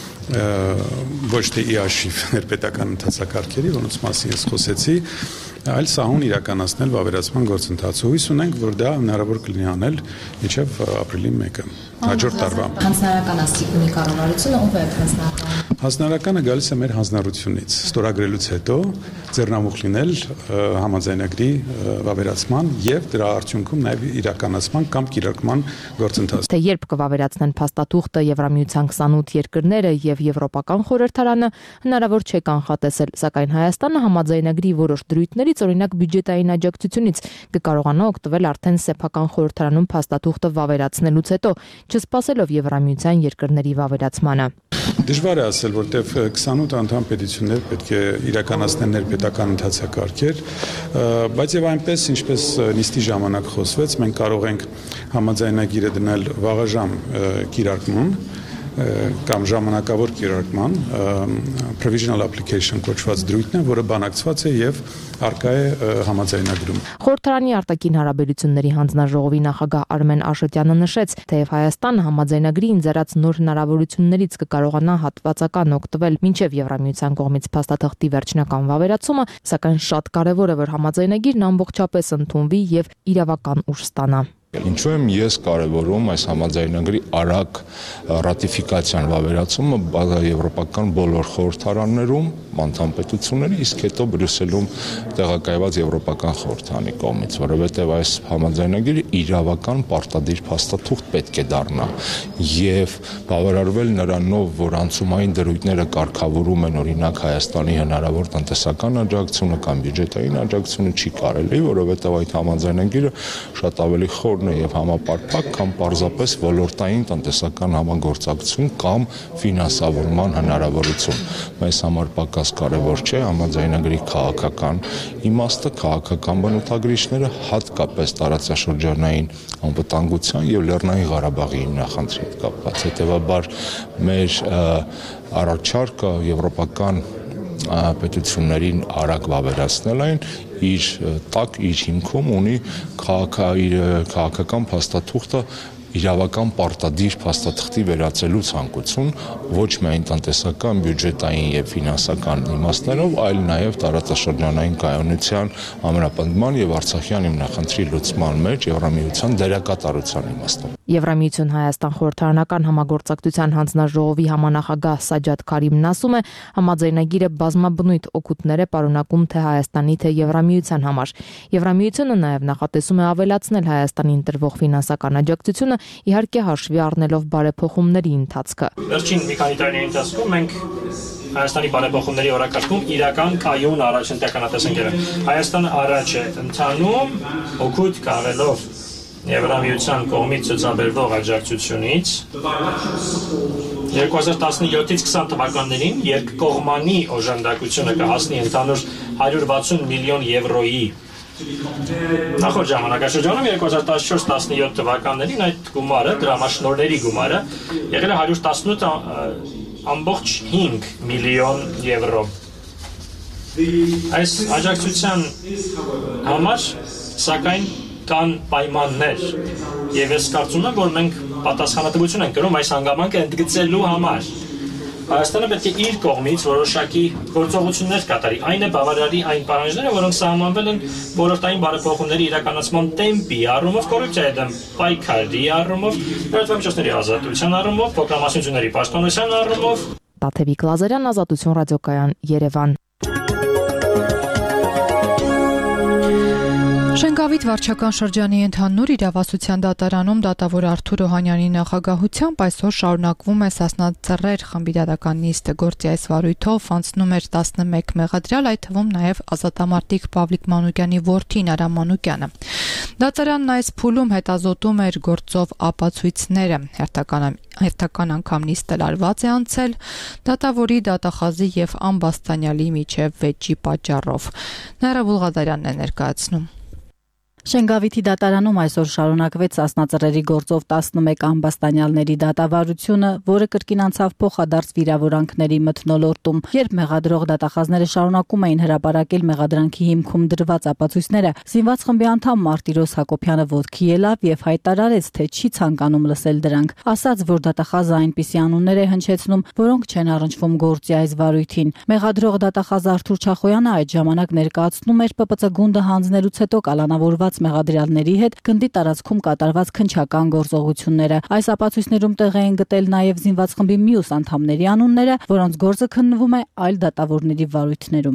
ոչ թե իաշիվ ներպետական ընթացակարգերի, որոնց մասին ես խոսեցի, այլ սահուն իրականացնել վավերացման գործընթացը։ Հույս ունենք, որ դա հնարավոր կլինի անել մինչև ապրիլի մեկը, հաջորդ տարվա։ Հանձնարարական ասիկ ունի կառավարությունը, ով է հանձնարարական։ Հանձնարարականը գալիս է մեր հանձնառությունից, ստորագրելուց հետո ձեռնամուխ լինել համաձայնագրի վավերացման եւ դրա արդյունքում նաեւ իրականացման կամ կիրառման գործընթաց։ Թե երբ կվավերացնեն փաստաթուղթը Եվրամիության քսանութ երկրները եւ Եվրոպական խորհրդարանը հնարավոր չէ կանխատեսել, սակայն Հայաստանը համաձայնագրի որոշ դրույթներից, օրինակ բյուջետային աջակցությունից, կկարողանա օգտվել արդեն սեփական խորհրդարանում փաստաթուղթը վավերացնելուց հետո, չսպասելով Եվրամիության երկրների վավերացմանը։ Դժվար է ասել, որտեղ քսանութ անդամ պետություններ պետք է իրականացնեն ներպետական ընթացակարգեր, բայց եւ այնպես, ինչպես նիստի ժամանակ խոսվեց, մենք կարող ենք համաձայնագիրը դնել վաղաժամ կիրարկման կամ ժամանակավոր կիրարկման provisional application կոչված դրույթն է, որը բանակցված է եւ արկա է համաձայնագրում։ Խորհրդարանի արտաքին հարաբերությունների հանձնաժողովի նախագահ Արմեն Աշոտյանը նշեց, թեև Հայաստանը համաձայնագրի ինձեռած նոր հնարավորություններից կկարողանա հատվածական օգտվել մինչև Եվրամիության կողմից փաստաթղթի վերջնական վավերացումը, սակայն շատ կարևոր է, որ համաձայնագիրն ամբողջապես ընդունվի եւ իրավական ուժ ստանա։ Ինչու եմ ես կարևորում այս համաձայնագրի արագ ռատիֆիկացիան վավերացումը եվրոպական բոլոր խորհրդարաններում, անդամ պետությունների, իսկ հետո Բրյուսելում տեղակայված եվրոպական խորհրդանի կողմից, որովհետև այս համաձայնագիրը իրավական պարտադիր փաստաթուղթ պետք է դառնա եւ բավարարվել նրանով, որ անցումային դրույթները կարգավորում են օրինակ Հայաստանի հնարավոր տնտեսական աջակցությունը կամ բյուջետային աջակցությունը չի կարելի, որովհետև այդ համաձայնագիրը շատ ավելի խորն է եւ համապարփակ, քան պարզապես ոլորտային տնտեսական համագործակցություն կամ ֆինանսավորման հնարավորություն։ Մեզ համար պակաս կարևոր չէ համաձայնագրի քաղաքական իմաստը, քաղաքական բնութագրիչները, հատկապես տարածաշրջանային անվտանգության եւ Լեռնային Ղարաբաղի նախընտրի հետ կապված։ Հետեւաբար մեր առաջարկը եվրոպական պետություններին արագ վավերացնել այն իր տակ իր հիմքում ունի քաղաքական փաստաթուղթը իրավական պարտադիր փաստաթղթի վերածելու ցանկություն ոչ միայն տնտեսական, բյուջետային եւ ֆինանսական իմաստներով, այլ նաեւ տարածաշրջանային կայունության, ամրապնդման եւ Արցախյան հիմնախնդրի լուծման մեջ Եվրամիության դերակատարության իմաստով։ Եվրամիություն Հայաստան խորհրդարանական համագործակցության հանձնաժողովի համանախագահ Սաջադ Քարիմն ասում է, համաձայնագիրը բազմաբնույթ օգուտներ է պարունակում թե Հայաստանի, թե Եվրամիության համար։ Եվրամիությունը նաեւ նախատեսում է ավելացնել Հայաստանին տրվող ֆինանսական աջակցությունը, իհարկե հաշվի առնելով բարեփոխումների ընթացքը։ Վերջին մի քանի տարիների ընթացքում մենք Հայաստանի բարեփոխումների օրակարգում իրական կայուն առաջընթացանք եղել։ Հայաստանը առաջ է ընթանում օգուտ կառելով Եվրամիության կողմից ցուցաբերվող աջակցությունից երկու հազար տասնյոթից քսան թվականներին երկկողմանի օժանդակությունը կհասնի ընդհանուր հարյուր վաթսուն միլիոն եվրոյի։ Նախորդ ժամանակաշրջանում երկու հազար տասնչորս տասնյոթ թվականներին այդ գումարը, դրամաշնորհների գումարը եղել է հարյուր տասնութ ամբողջ հինգ միլիոն եվրո։ Այս աջակցության համար սակայն կան պայմաններ եւ ես կարծում եմ, որ մենք պատասխանատվություն ենք կրում այս հանգամանքը ընդգծելու համար։ Հայաստանը պետք է իր կողմից որոշակի գործողություններ կատարի։ Այն է բավարարի այն պահանջները, որոնք սահմանվել են ոլորտային բարեփոխումների իրականացման տեմպի առումով, կոռուպցիայի դեմ պայքարի առումով, լրատվամիջոցների ազատության առումով, փոքրամասնությունների պաշտպանության առումով։ Տաթևիկ Լազարյան, Ազատություն ռադիոկայան, Երևան։ Շենգավիթ վարչական շրջանի ընդհանուր իրավասության դատարանում դատավոր Արթուր Օհանյանի նախագահությամբ այսօր շարունակվում է Սասնա Ծռեր խմբի դատական նիստը։ Գործի այս վարույթով անցնում էր տասնմեկ մեղադրյալ, այդ թվում նաև ազատամարտիկ Պավլիկ Մանուկյանի որդին Արամ Մանուկյանը։ Դատարանն այս փուլում հետազոտում էր գործով ապացույցները։ Հերթական անգամ նիստը լարված է անցել դատավորի, դատախազի եւ ամբաստանյալի միջև վեճի պատճառով։ Նաիրա Բուլղադարյանն է ներկայացնում։ Շենգավիթի դատարանում այսօր շարունակվեց Սասնա Ծռերի գործով տասնմեկ ամբաստանյալների դատավարությունը, որը կրկին անցավ փոխադարձ վիրավորանքների մթնոլորտում, երբ մեղադրող դատախազները շարունակում էին հրապարակել մեղադրանքի հիմքում դրված ապացույցները, զինված խմբի անդամ Մարտիրոս Հակոբյանը ոտքի ելավ եւ հայտարարեց, թե չի ցանկանում լսել դրանք, ասաց, որ դատախազը այնպիսի անուններ է հնչեցնում, որոնք չեն առնչվում գործի այս վարույթին։ Մեղադրող դատախազ Արթուր Չախոյանը այդ ժամանակ ներկայացնում էր ՊՊՑ գունդը հանձնելուց հետո կալանավորված մեղադրյալների հետ գնդի տարածքում կատարված քննչական գործողությունները։ Այս ապացույցներում տեղ էին գտել նաև զինված խմբի մյուս անդամների անունները, որոնց գործը քննվում է այլ դատավորների վարույթներում։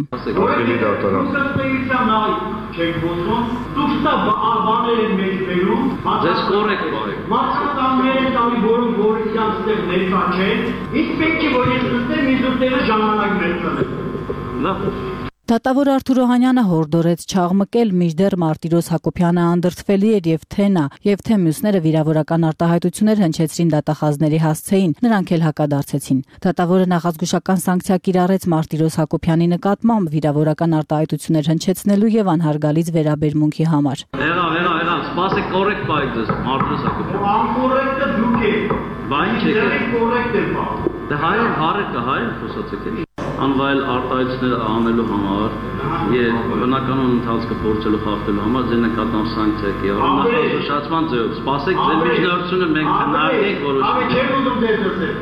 Դատավոր Արթուր Օհանյանը հորդորեց չաղմկել, մինչդեռ Մարտիրոս Հակոբյանը անդրդվելի էր եւ թե նա, եւ թե մյուսները վիրավորական արտահայտություններ հնչեցրին դատախազների հասցեին, նրանք էլ հակադարձեցին։ Դատավորը նախազգուշական սանկցիա կիրառեց Մարտիրոս Հակոբյանի նկատմամբ վիրավորական արտահայտություններ հնչեցնելու եւ անհարգալից վերաբերմունքի համար։ Եղա, եղա, եղա, սպասեք կոռեկտ բայք դες Մարտիրոս Հակոբյան։ Անկոռեկտը դուք եք։ Բայն չեք։ Կոռեկտ է բա։ Դե հայ հարը կա, հայ խոսացեք էլի։ Անվայել արտահայտություններ անելու համար եւ բնականon ընթացքը փորձելու խախտելու համար ձեր նկատմամբ սանկցիա կա։ Նախազգուշացման ձեւով սպասեք ձեր միջնորդությունը մենք քննարկենք որոշենք։ Ահա չեմ ուզում ձեր դրսել։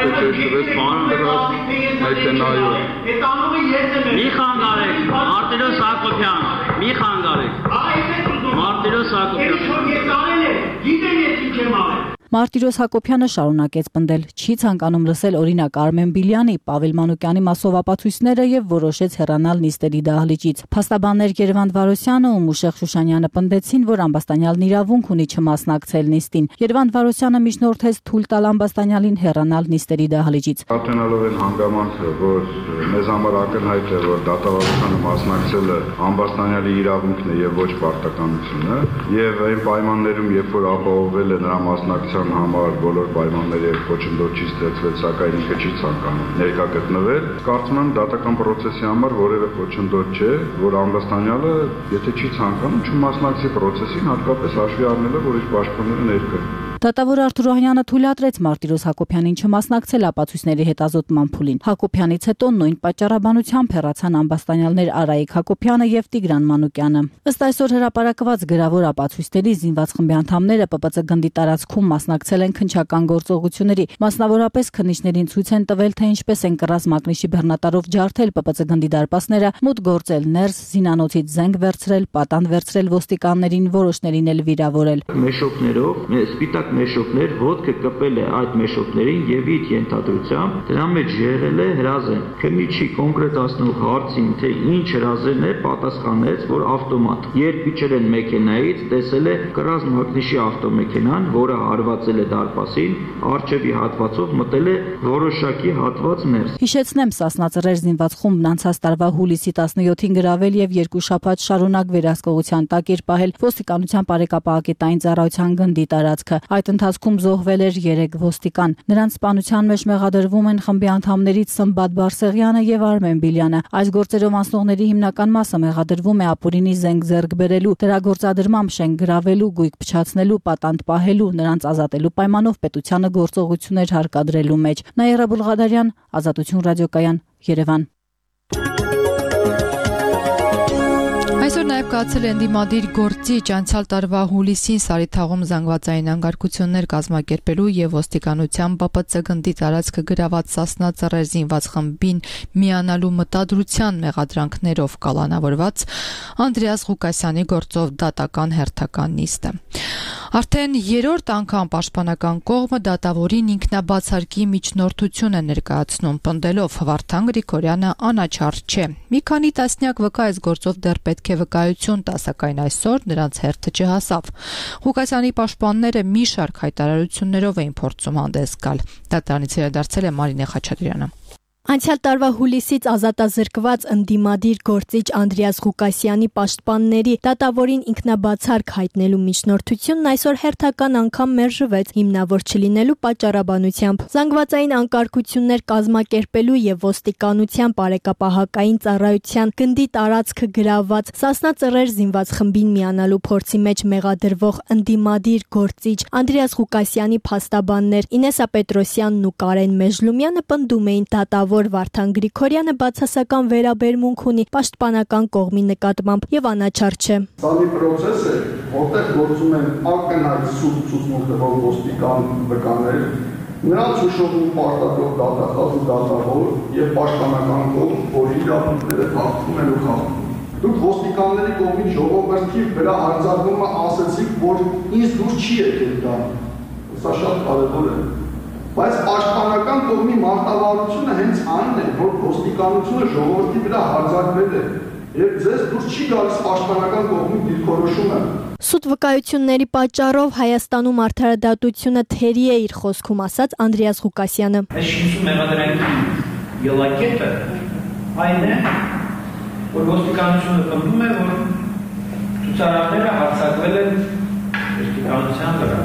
Մի խանգարեք, Մարտիրոս Հակոբյան, մի խանգարեք։ Մարտիրոս Հակոբյան։ Մարտիրոս Հակոբյանը շարունակեց պնդել, չի ցանկանում լսել օրինակ Արմեն Բիլյանի, Պավել Մանուկյանի մասով ապացույցները եւ որոշեց հեռանալ նիստերի դահլիճից։ Փաստաբաններ Երևան Վարոսյանը ու Մուշեղ Շուշանյանը պնդեցին, որ ամբաստանյալն իրավունք ունի չմասնակցել նիստին։ Երևան Վարոսյանը միջնորդեց թույլ տալ ամբաստանյալին հեռանալ նիստերի դահլիճից։ Արտենալով են հանգամանքը, որ մեզ համար ակնհայտ է, որ դատավարությանը մասնակցելը ամբաստանյալի իրավունքն է եւ ոչ պարտականությունը, եւ այն պայմաններում, երբ որ ապահովել է նրա մասնակցության համար բոլոր պայմանները եւ խոչընդոտ չի ստեղծվել, սակայն ինքը չի ցանկանում ներկա գտնվել, կարծում եմ դատական process-ի համար որևէ խոչընդոտ չէ, որ ամբաստանյալը, եթե չի ցանկանում, չմասնակցի process-ին, հատկապես հաշվի առնելով, որ իր պաշտպանները ներկա են։ Դատավոր Արթուր Օհանյանը թույլատրեց Մարտիրոս Հակոբյանին չմասնակցել ապացույցների հետազոտման փուլին։ Հակոբյանից հետո նույն պատճառաբանությամբ հեռացան ամբաստանյալներ Արայիկ Հակոբյանը եւ Տիգրան Մանուկյանը։ Ըստ այսօր հրապարակված գրավոր ապացույցների զինված խմբի անդամները Պ Պ Ծ գնդի տարածքում մասնակցել են քննչական գործողությունների, մասնավորապես քննիչներին ցույց են տվել, թե ինչպես են կռած մակնիշի բեռնատարով ջարդել Պ Պ Ծ գնդի դարպասները, մուտք գործել ներս, զինանոցից զենք վերցրել, պատանդ վերցրել ոստիկաններին, որոշներին էլ վիրավորել։ Մեշոկներով, սպիտակ մեշոկներ, ոտքը կպել է այդ մեշոկներին եւ իր ենթադրությամբ դրա մեջ եղել է հրազեն։ Քննիչի կոնկրետացնող հարցին, թե ինչ հրազեն է, պատասխանեց, որ ավտոմատ։ Երբ իջել են մեքենայից, տեսել է կռած մակնիշի ավտոմեքենան, որը հարվածել է դարպասին, արջևի հատվածով մտել է որոշակի հատված ներս։ Հիշեցնեմ, Սասնա-Ծռեր զինված խումբն անցած տարվա հուլիսի տասնյոթին գրավել եւ երկու շաբաթ շարունակ վերահսկողության տակ էր պահել ոստիկանության բարեկապահակետային ծառայության գնդի տարածքը։ Այդ ընթացքում զոհվել էր երեք ոստիկան։ Նրանց սպանության մեջ մեղադրվում են խմբի անդամներից Սմբատ Բարսեղյանը եւ Արմեն Բիլյանը։ Այս գործերով անցնողների հիմնական մասը մեղադրվում է ապօրինի զենք ձեռք բերելու, դրա գործադրմամբ շենք գրավելու, գույք փչացնելու, պատանդ պահելու, նրանց ազատելու պայմանով պետությանը գործողություններ հարկադրելու մեջ։ Նաիրա Բուլղադարյան, Ազատություն ռադիոկայան, Երևան։ Այսօր նաև կացել են դիմադիր գործիչ անցյալ տարվա հուլիսին Սարիթաղում զանգվածային անգարկություններ կազմակերպելու եւ ոստիկանության Պ Պ Ծ գնդի տարածքը գրաված Սասնա-Ծռեր զինված խմբին միանալու մտադրության մեղադրանքներով կալանավորված Անդրեաս Ղուկասյանի գործով դատական հերթական նիստը։ Արդեն երրորդ անգամ պաշտպանական կողմը դատավորին ինքնաբացարկի միջնորդություն է ներկայացնում, պնդելով Վարդան Գրիգորյանը անաչառ չէ։ Մի քանի տասնյակ վկա այս գործով դեռ պետք է վկայություն տա, սակայն այսօր նրանց հերթը չհասավ։ Ղուկասյանի պաշտպանները մի շարք հայտարարություններով էին փորձում հանդես գալ։ Դատարանից վերադարձել է Մարինե Խաչատրյանը։ Անցյալ տարվա հուլիսից ազատազրկված ընդդիմադիր գործիչ Անդրեաս Ղուկասյանի պաշտպանների դատավորին ինքնաբացարկ հայտնելու միջնորդությունն այսօր հերթական անգամ մերժվեց հիմնավոր չլինելու պատճառաբանությամբ։ Զանգվածային անկարգություններ կազմակերպելու եւ ոստիկանության բարեկապահակային ծառայության գնդի տարածքը գրաված Սասնա-Ծռեր զինված խմբին միանալու փորձի մեջ մեղադրվող ընդդիմադիր գործիչ Անդրեաս Ղուկասյանի փաստաբաններ Ինեսա Պետրոսյանն ու Կարեն Մեժլումյանը պնդում էին դատավոր Վարդան Գրիգորյանը բացասական վերաբերմունք ունի պաշտպանական կողմի նկատմամբ եւ անաչառ չէ։ Սա մի process է, որտեղ գործում են ակնհայտ սուտ ցուցմունք տվող ոստիկան վկաներ, նրանց հուշողում պարտադրող դատախազ ու դատավոր եւ պաշտպանական կողմ, որի իրավունքները խախտվում են ու խախտվում։ Դուք ոստիկանների կողմից ժողովրդի վրա արձակումը ասացիք, որ ինձ դուր չի եկել դա։ Սա շատ կարևոր է։ Բայց պաշտպանական կողմի մարտավարությունը հենց այն է, որ ոստիկանությունը ժողովրդի վրա հարձակվել է եւ ձեզ դուրս չի գալիս պաշտպանական կողմի դիրքորոշումը։ Սուտ վկայությունների պատճառով Հայաստանում արդարադատությունը թերի է իր խոսքում ասաց Անդրեաս Ղուկասյանը։ Այս շինություն մեղադրանքի ելակետը այն է, որ ոստիկանությունը պնդում է, որ ցուցարարները հարձակվել են ոստիկանության վրա։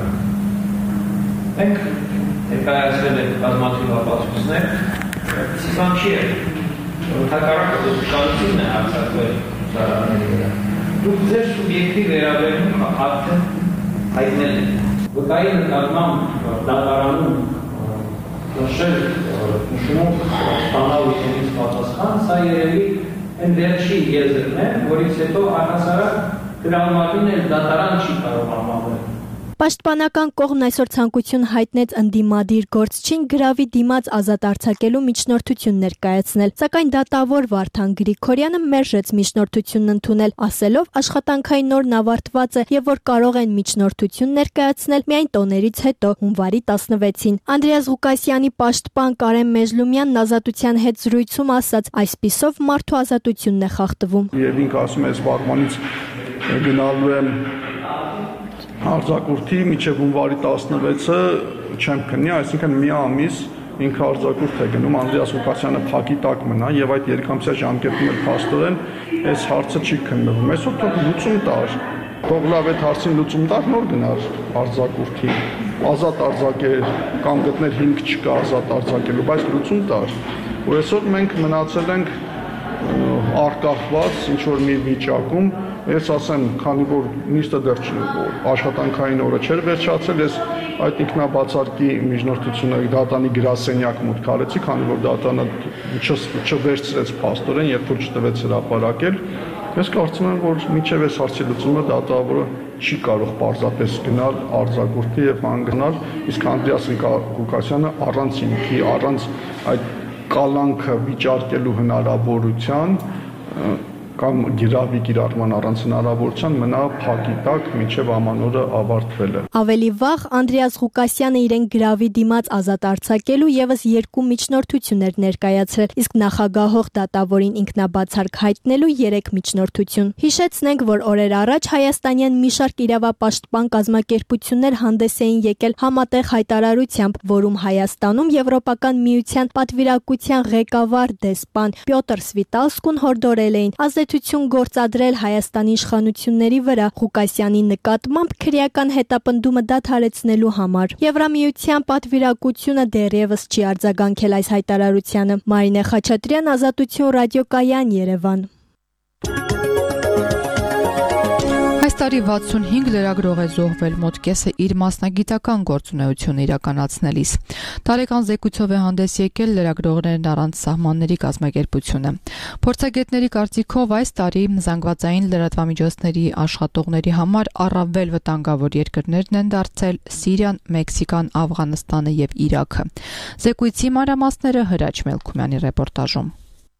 Մենք ներկայացրել են բազմաթիվ ապացույցներ, սիզան չի է, որ հակառակը ոստիկանությունն է հարձակվել ցուցարարների վրա։ Դուք ձեր սուբյեկտիվ վերաբերմունքը արդեն հայտնել եք։ Վկայի նկատմամբ դատարանում նշել նշումով ստանալ իրենից պատասխան, սա երևի այն վերջի եզրն է, որից հետո առհասարակ գրավմատին էլ դատարան չի կարող համարել։ Պաշտպանական կողմն այսօր ցանկություն հայտնեց ընդդիմադիր գործչին գրավի դիմաց ազատ արձակելու միջնորդություն ներկայացնել, սակայն դատավոր Վարդան Գրիգորյանը մերժեց միջնորդությունն ընդունել, ասելով աշխատանքային օրն ավարտված է եւ որ կարող են միջնորդություն ներկայացնել միայն տոներից հետո հունվարի տասնվեցին։ Անդրեաս Ղուկասյանի պաշտպան Կարեն Մեժլումյանն ազատության հետ զրույցում ասաց, այսպիսով մարդու ազատությունն է խախտվում։ Եվ ինքը ասում է, այս վարմանից գնալու եմ արձակուրդի մինչև հունվարի տասնվեցը չեմ քննի, այսինքն մի ամիս ինքը արձակուրդ է գնում, Անդրեաս Ղուկասյանը փակի տակ մնա եւ այդ երկամսյա ժամկետում էլ փաստորեն այս հարցը չի քննվում։ Այսօր թող լուծում տար, թող լավ այդ հարցին լուծում տար, նոր գնար արձակուրդի, ազատ արձակել կամ գտներ հիմք չկա ազատ արձակելու, բայց լուծում տար։ Ու այսօր մենք մնացել ենք արկախված ինչ որ մի վիճակում, ես ասեմ, քանի որ նիստը դեռ աշխատանքային օրը չէր վերջացել, ես այդ ինքնաբացարկի միջնորդությունը դատանի գրասենյակ մուտք արեցի, քանի որ դատանը չվերցրեց փաստորեն, երբ որ չտվեց հրապարակել, ես կարծում եմ, որ մինչև այս հարցի լուծումը դատավորը չի կարող պարզապես գնալ արձակուրդի եւ հանգնալ, իսկ Անդրեաս Ղուկասյանը առանց ինքի, առանց այդ կալանքը վիճարկելու հնարավորության կամ գիրավի կիրառման առանց հնարավորության մնա փակի տակ մինչև ամանորը ավարտվել է։ Ավելի վաղ Անդրեաս Ղուկասյանը իրեն գրավի դիմաց ազատ արձակելու եւս երկու միջնորդություններ ներկայացրել, իսկ նախագահող դատավորին ինքնաբացարկ հայտնելու երեք միջնորդություն։ Հիշեցնենք, որ օրեր առաջ հայաստանյան մի շարք իրավապաշտպան կազմակերպություններ հանդես էին եկել համատեղ հայտարարությամբ, որում Հայաստանում Եվրոպական միության պատվիրակության ղեկավար դեսպան Պյոտր Սվիտալսկուն հորդորել էին ազդեցություն գործադրել Հայաստանի իշխանությունների վրա Ղուկասյանի նկատմամբ քրեական հետապնդումը դադարեցնելու համար։ Եվրամիության պատվիրակությունը դեռևս չի արձագանքել այս հայտարարությանը։ Մարինե Խաչատրյան, Ազատություն ռադիոկայան, Երևան։ Այս տարի վաթսունհինգ լրագրող է զոհվել, մոտ կեսը իր մասնագիտական գործունեությունը իրականացնելիս։ Տարեկան զեկույցով է հանդես եկել լրագրողներն առանց սահմանների կազմակերպությունը։ Փորձագետների կարծիքով այս տարի զանգվածային լրատվամիջոցների աշխատողների համար առավել վտանգավոր երկրներն են դարձել Սիրիան, Մեքսիկան, Աֆղանստանը եւ Իրաքը։ Զեկույցի մանրամասները Հրաչ Մելքումյանի ռեպորտաժում։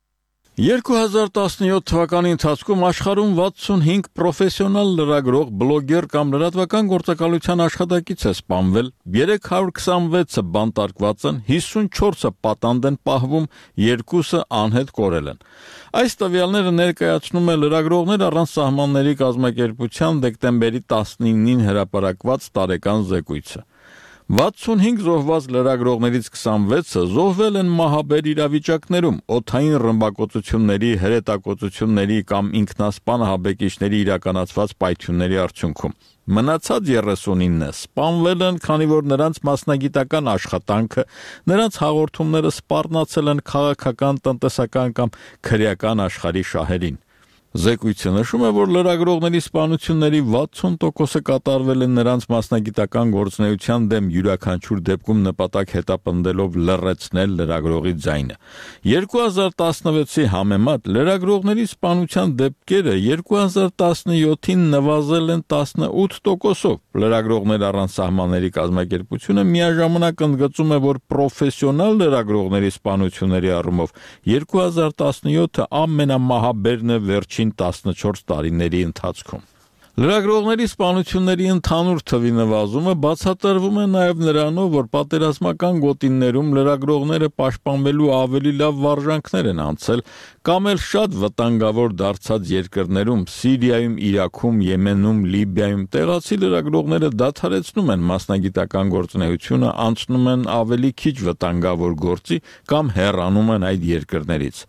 երկու հազար տասնյոթ թվականի ընթացքում աշխարհում վաթսունհինգ պրոֆեսիոնալ լրագրող, բլոգեր կամ լրատվական գործակալության աշխատակից է սպանվել, երեք հարյուր քսանվեցը բանտարկված են, հիսունչորսը պատանդ են պահվում, երկուսը անհետ կորել են։ Այս տվյալները ներկայացնում է Լրագրողներ առանց սահմանների կազմակերպության դեկտեմբերի տասնինին հրապարակված տարեկան զեկույցը։ վաթսունհինգ զոհված լրագրողներից քսանվեցը զոհվել են մահաբեր իրավիճակներում, օդային ռմբակոծությունների, հրետակոծությունների կամ ինքնասպան ահաբեկիչների իրականացված պայթյունների արդյունքում։ Մնացած երեսունինը սպանվել են, քանի որ նրանց մասնագիտական աշխատանքը, նրանց հաղորդումները սպառնացել են քաղաքական, տնտեսական կամ քրեական աշխարհի շահերին։ Զեկույցը նշում է, որ լրագրողների սպանությունների վաթսուն տոկոսը կատարվել են նրանց մասնագիտական գործունեության դեմ յուրաքանչյուր դեպքում նպատակ հետապնդելով լռեցնել լրագրողի ձայնը։ երկու հազար տասնվեցի համեմատ լրագրողների սպանության դեպքերը երկու հազար տասնյոթին նվազել են տասնութ տոկոսով։ Լրագրողներ առանց սահմանների կազմակերպությունը միաժամանակ ընդգծում է, որ պրոֆեսիոնալ լրագրողների սպանությունների առումով երկու հազար տասնյոթը ամենամահաբերն է վերջին տասնչորս տարիների ընթացքում։ Լրագրողների սպանությունների ընդհանուր թվի նվազումը բացատրվում է նաև նրանով, որ պատերազմական գոտիներում լրագրողները պաշտպանվելու ավելի լավ վարժանքներ են անցել կամ էլ շատ վտանգավոր դարձած երկրներում՝ Սիրիայում, Իրաքում, Եմենում, Լիբիայում տեղացի լրագրողները դադարեցնում են մասնագիտական գործունեությունը, անցնում են ավելի քիչ վտանգավոր գործի կամ հեռանում են այդ երկրներից։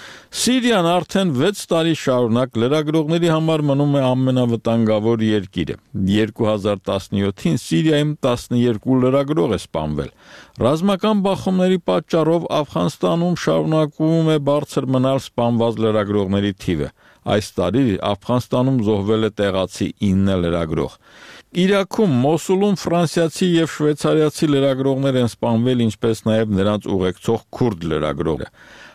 Սիրիան արդեն վեց տարի շարունակ լրագրողների համար մնում է ամենավտանգավոր երկիրը։ երկու հազար տասնյոթին Սիրիայում տասնյոթ լրագրող է սպանվել։ Ռազմական բախումների պատճառով Աֆղանստանում շարունակվում է բարձր մնալ սպանված լրագրողների թիվը։ Այս տարի Աֆղանստանում զոհվել է տեղացի ինը լրագրող։ Իրաքում, Մոսուլում ֆրանսիացի եւ շվեյցարիացի լրագրողներ են սպանվել, ինչպես նաեւ նրանց ուղեկցող քուրդ լրագրողը։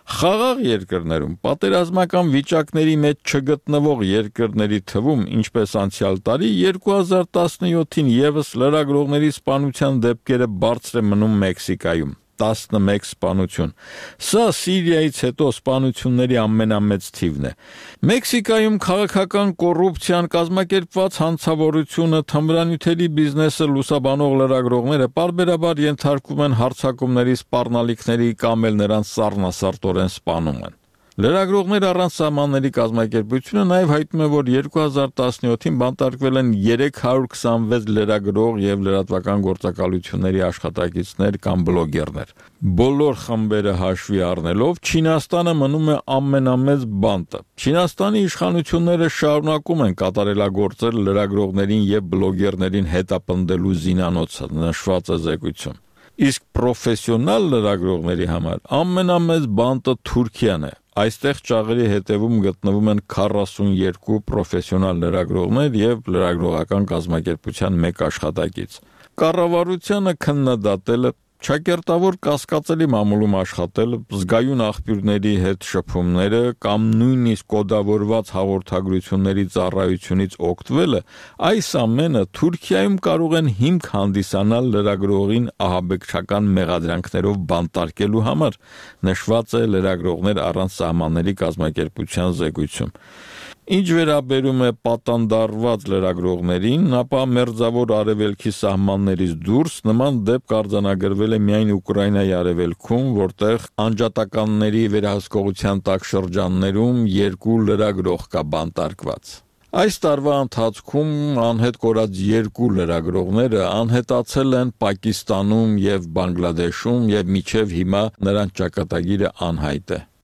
Խաղաղ երկրներում պատերազմական վիճակների մեջ չգտնվող երկրների թվում, ինչպես անցյալ տարի երկու հազար տասնյոթին եւս լրագրողների սպանության դեպքերը բարձր է մնում Մեքսիկայում։ տասնմեկ սպանություն։ Սա Սիրիայից հետո սպանությունների ամենամեծ թիվն է։ Մեքսիկայում քաղաքական կոռուպցիան, կազմակերպված հանցավորությունը, թմրանյութերի բիզնեսը լուսաբանող լրագրողները պարբերաբար ենթարկվում են հարձակումների սպառնալիքների կամ էլ նրանց սառնասարտորեն սպանում են։ Լրագրողներ առանց սահմանների կազմակերպությունը նաև հայտնում է, որ երկու հազար տասնյոթին բանտարկվել են երեք հարյուր քսանվեց լրագրող եւ լրատվական գործակալությունների աշխատակիցներ կամ բլոգերներ։ Բոլոր խմբերը հաշվի առնելով, Չինաստանը մնում է ամենամեծ բանտը։ Չինաստանի իշխանությունները շարունակում են կատարելագործել լրագրողներին եւ բլոգերներին հետապնդելու զինանոցը, նշված է զեկույցում։ Իսկ պրոֆեսիոնալ լրագրողների համար ամենամեծ բանտը Թուրքիան է։ Այստեղ ճաղերի հետևում գտնվում են քառասունյոթ պրոֆեսիոնալ լրագրողներ եւ լրագրողական կազմակերպության մեկ աշխատակից։ Կառավարությանը քննադատելը, ճակերտավոր կասկածելի մամուլում աշխատելը, զգայուն աղբյուրների հետ շփումները կամ նույնիսկ կոդավորված հաղորդագրությունների ծառայությունից օգտվելը, այս ամենը Թուրքիայում կարող են հիմք հանդիսանալ լրագրողին ահաբեկչական մեղադրանքներով բանտարկելու համար, նշված է լրագրողներ առանց սահմանների կազմակերպության զեկույցում։ Ինչ վերաբերում է պատանդարված լրագրողներին, ապա մերձավոր արևելքի սահմաններից դուրս նման դեպք արձանագրվել է միայն Ուկրաինայի արևելքում, որտեղ անջատականների վերահսկողության տակ շրջաններում երկու լրագրող կա բանտարկված։ Այս տարվա ընթացքում անհետ կորած երկու լրագրողները անհետացել են Պակիստանում եւ Բանգլադեշում եւ մինչեւ հիմա նրանց ճակատագիրը անհայտ է։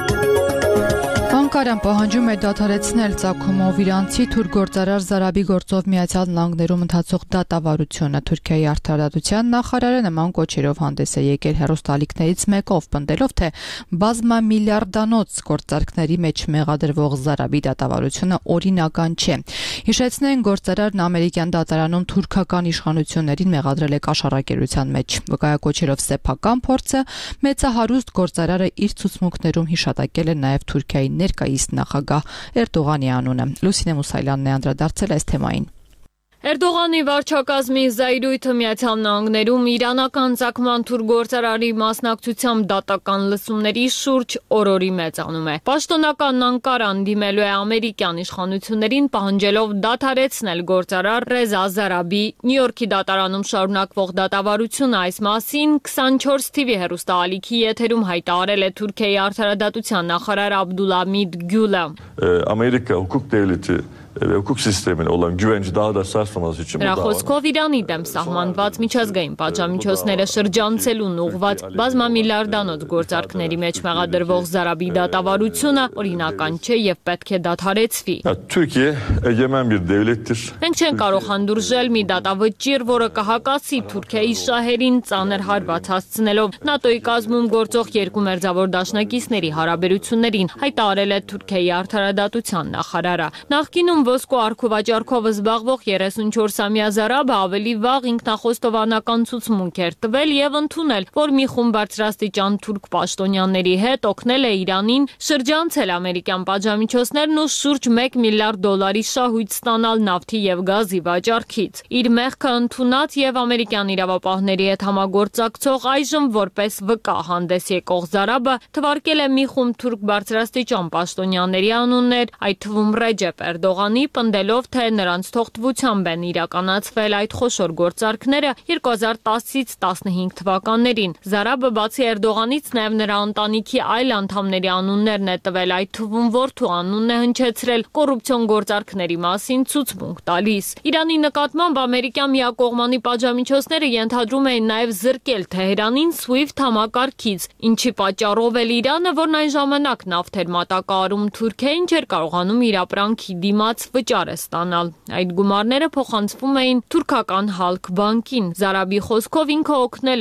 Անկարան պահանջում է դադարեցնել ծագումով իրանցի թուրք գործարար Զարաբի գործով Միացյալ Նահանգներում ընթացող դատավարությունը։ Թուրքիայի արտարադատության նախարարը նման կոչերով հանդես է եկել հեռուստալիքներից մեկով, պնդելով, թե բազմամիլիարդանոց գործարքների մեջ մեղադրվող Զարաբի դատավարությունը օրինական չէ։ Հիշեցնեն, գործարարն ամերիկյան դատարանում թուրքական իշխանություններին մեղադրել է կաշառակերության մեջ։ Վկայակոչերով սեփական փորձը մեծահարուստ գործարարը իր ցուցմունքներում հիշատակել է նաև Թուրքիայի ներկայիս նախագահ Էրդողանի անունը։ Լուսինե Մուսայլյանն է անդրադարձել այս թեմային։ Էրդողանի վարչակազմի զայրույթը Միացյալ Նահանգներում իրանական ցակման թուրք գործարարի մասնակցությամբ դատական լսումների շուրջ օրորի մեծանում է։ Պաշտոնական Անկարան դիմելու է ամերիկյան իշխանություններին պահանջելով դադարեցնել գործարար Ռեզա Զարաբի Նյու Յորքի դատարանում շարունակվող դատավարությունը։ Այս մասին քսանչորս թիվի հեռուստաալիքի եթերում հայտարարել է Թուրքիայի արտարադատության նախարար Abdulhamid Gül'e։ Amerika hukuk devleti ve hukuk sistemine olan güvenci daha da sarsılması için Նրա խոսքով Իրանի դեմ սահմանված միջազգային պատժամիջոցները շրջանցելուն ուղղված բազմամիլիարդանոց գործարքների մեջ մեղադրվող Զարաբի դատավարությունը օրինական չէ եւ պետք է դադարեցվի։ Türkiye egemen bir devlettir. Մենք չենք կարող հանդուրժել մի դատավճիռ, որը կհակասի Թուրքիայի շահերին ծանր հարված հասցնելով ՆԱՏՕ-ի կազմում գործող երկու մերձավոր դաշնակիցների հարաբերություններին, հայտարարել է Թուրքիայի արտարադատության նախարարը։ Նախկինում ոսկու արքուվաճառքով զբաղվող երեսունչորսամյա Զարաբը ավելի վաղ ինքնախոստովանական ցուցմունք էր տվել եւ ընդունել, որ մի խումբ բարձրաստիճան թուրք պաշտոնյաների հետ օգնել է Իրանին շրջանցել ամերիկյան պատժամիջոցներն ու շուրջ մեկ միլիարդ դոլարի շահույթ ստանալ նավթի եւ գազի վաճառքից։ Իր մեղքը ընդունած եւ ամերիկյան իրավապահների հետ համագործակցող այժմ որպես վկա հանդես եկող Զարաբը թվարկել է մի խումբ թուրք բարձրաստիճան պաշտոնյաների անուններ, այդ թվում Ռեջեփ Էրդողանի, պնդելով, թե նրանց թողտվությամբ են իրականացվել այդ խոշոր գործարքները երկու հազար տասից տասնհինգ թվականներին։ Զարաբը բացի Էրդողանից նաև նրա ընտանիքի այլ անդամների անուններն է տվել, այդ թվում որդու անունն է հնչեցրել կոռուպցիոն գործարքների մասին ցուցմունք տալիս։ Իրանի նկատմամբ ամերիկյան միակողմանի պատժամիջոցները ենթադրում էին նաև զրկել Թեհրանին SWIFT համակարգից, ինչի պատճառով էլ Իրանը, որն այն ժամանակ նավթ էր մատակարարում Թուրքիային, չէր կարողանում իր ապրանքի դիմաց վճարը ստանալ։ Այդ գումարները փոխանցվում էին թուրքական Halk բանկին։ Զարաբի խոսքով ինքը օգնել է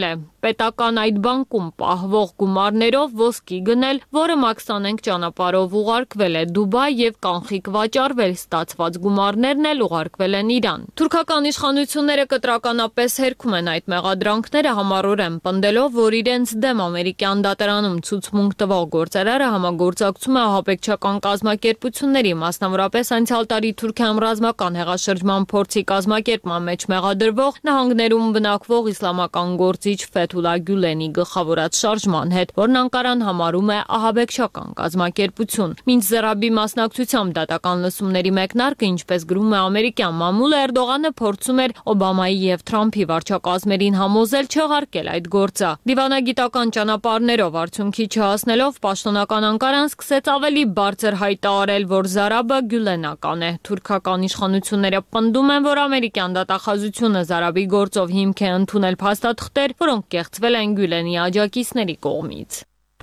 պետական այդ բանկում պահվող գումարներով ոսկի գնել, որը Մաքսանենք ճանապարհով ուղարկվել է Դուբայ եւ կանխիկ վաճառվել, ստացված գումարներն էլ ուղարկվել են Իրան։ Թուրքական իշխանությունները կտրականապես հերքում են այդ մեղադրանքները, համառորեն պնդելով, որ իրենց դեմ ամերիկյան դատարանում ցուցմունք տվող գործարարը համագործակցում է ահաբեկչական կազմակերպությունների, մասնավորապես անցյալ տարի Թուրքիայում ռազմական հեղաշրջման փորձի կազմակերպման մեջ մեղադրվող նահանգներում բնակվող իսլամական գործիչ Ֆեթուլա Գյուլենի գլխավորած շարժման հետ, որն Անկարան համարում է ահաբեկչական կազմակերպություն։ Մինչ Զերաբի մասնակցությամբ դատական լսումների մեկնարկը, ինչպես գրում է ամերիկյան մամուլը, Էրդողանը փորձում էր Օբամայի եւ Թրամփի վարչակազմերին համոզել չեղարկել այդ գործը։ Դիվանագիտական ճանապարհներով արդյունքի չհասնելով, պաշտոնական Անկարան սկսեց ավելի բարձր հայտարարել, որ Զարաբը գյուլենական է։ Թուրքական իշխանությունները պնդում են, որ ամերիկյան դատախազությունը Զարաբի գործով հիմք է ընդունել փաստաթղթեր, որոնք կեղծվել են Գյուլենի աջակիցների կողմից։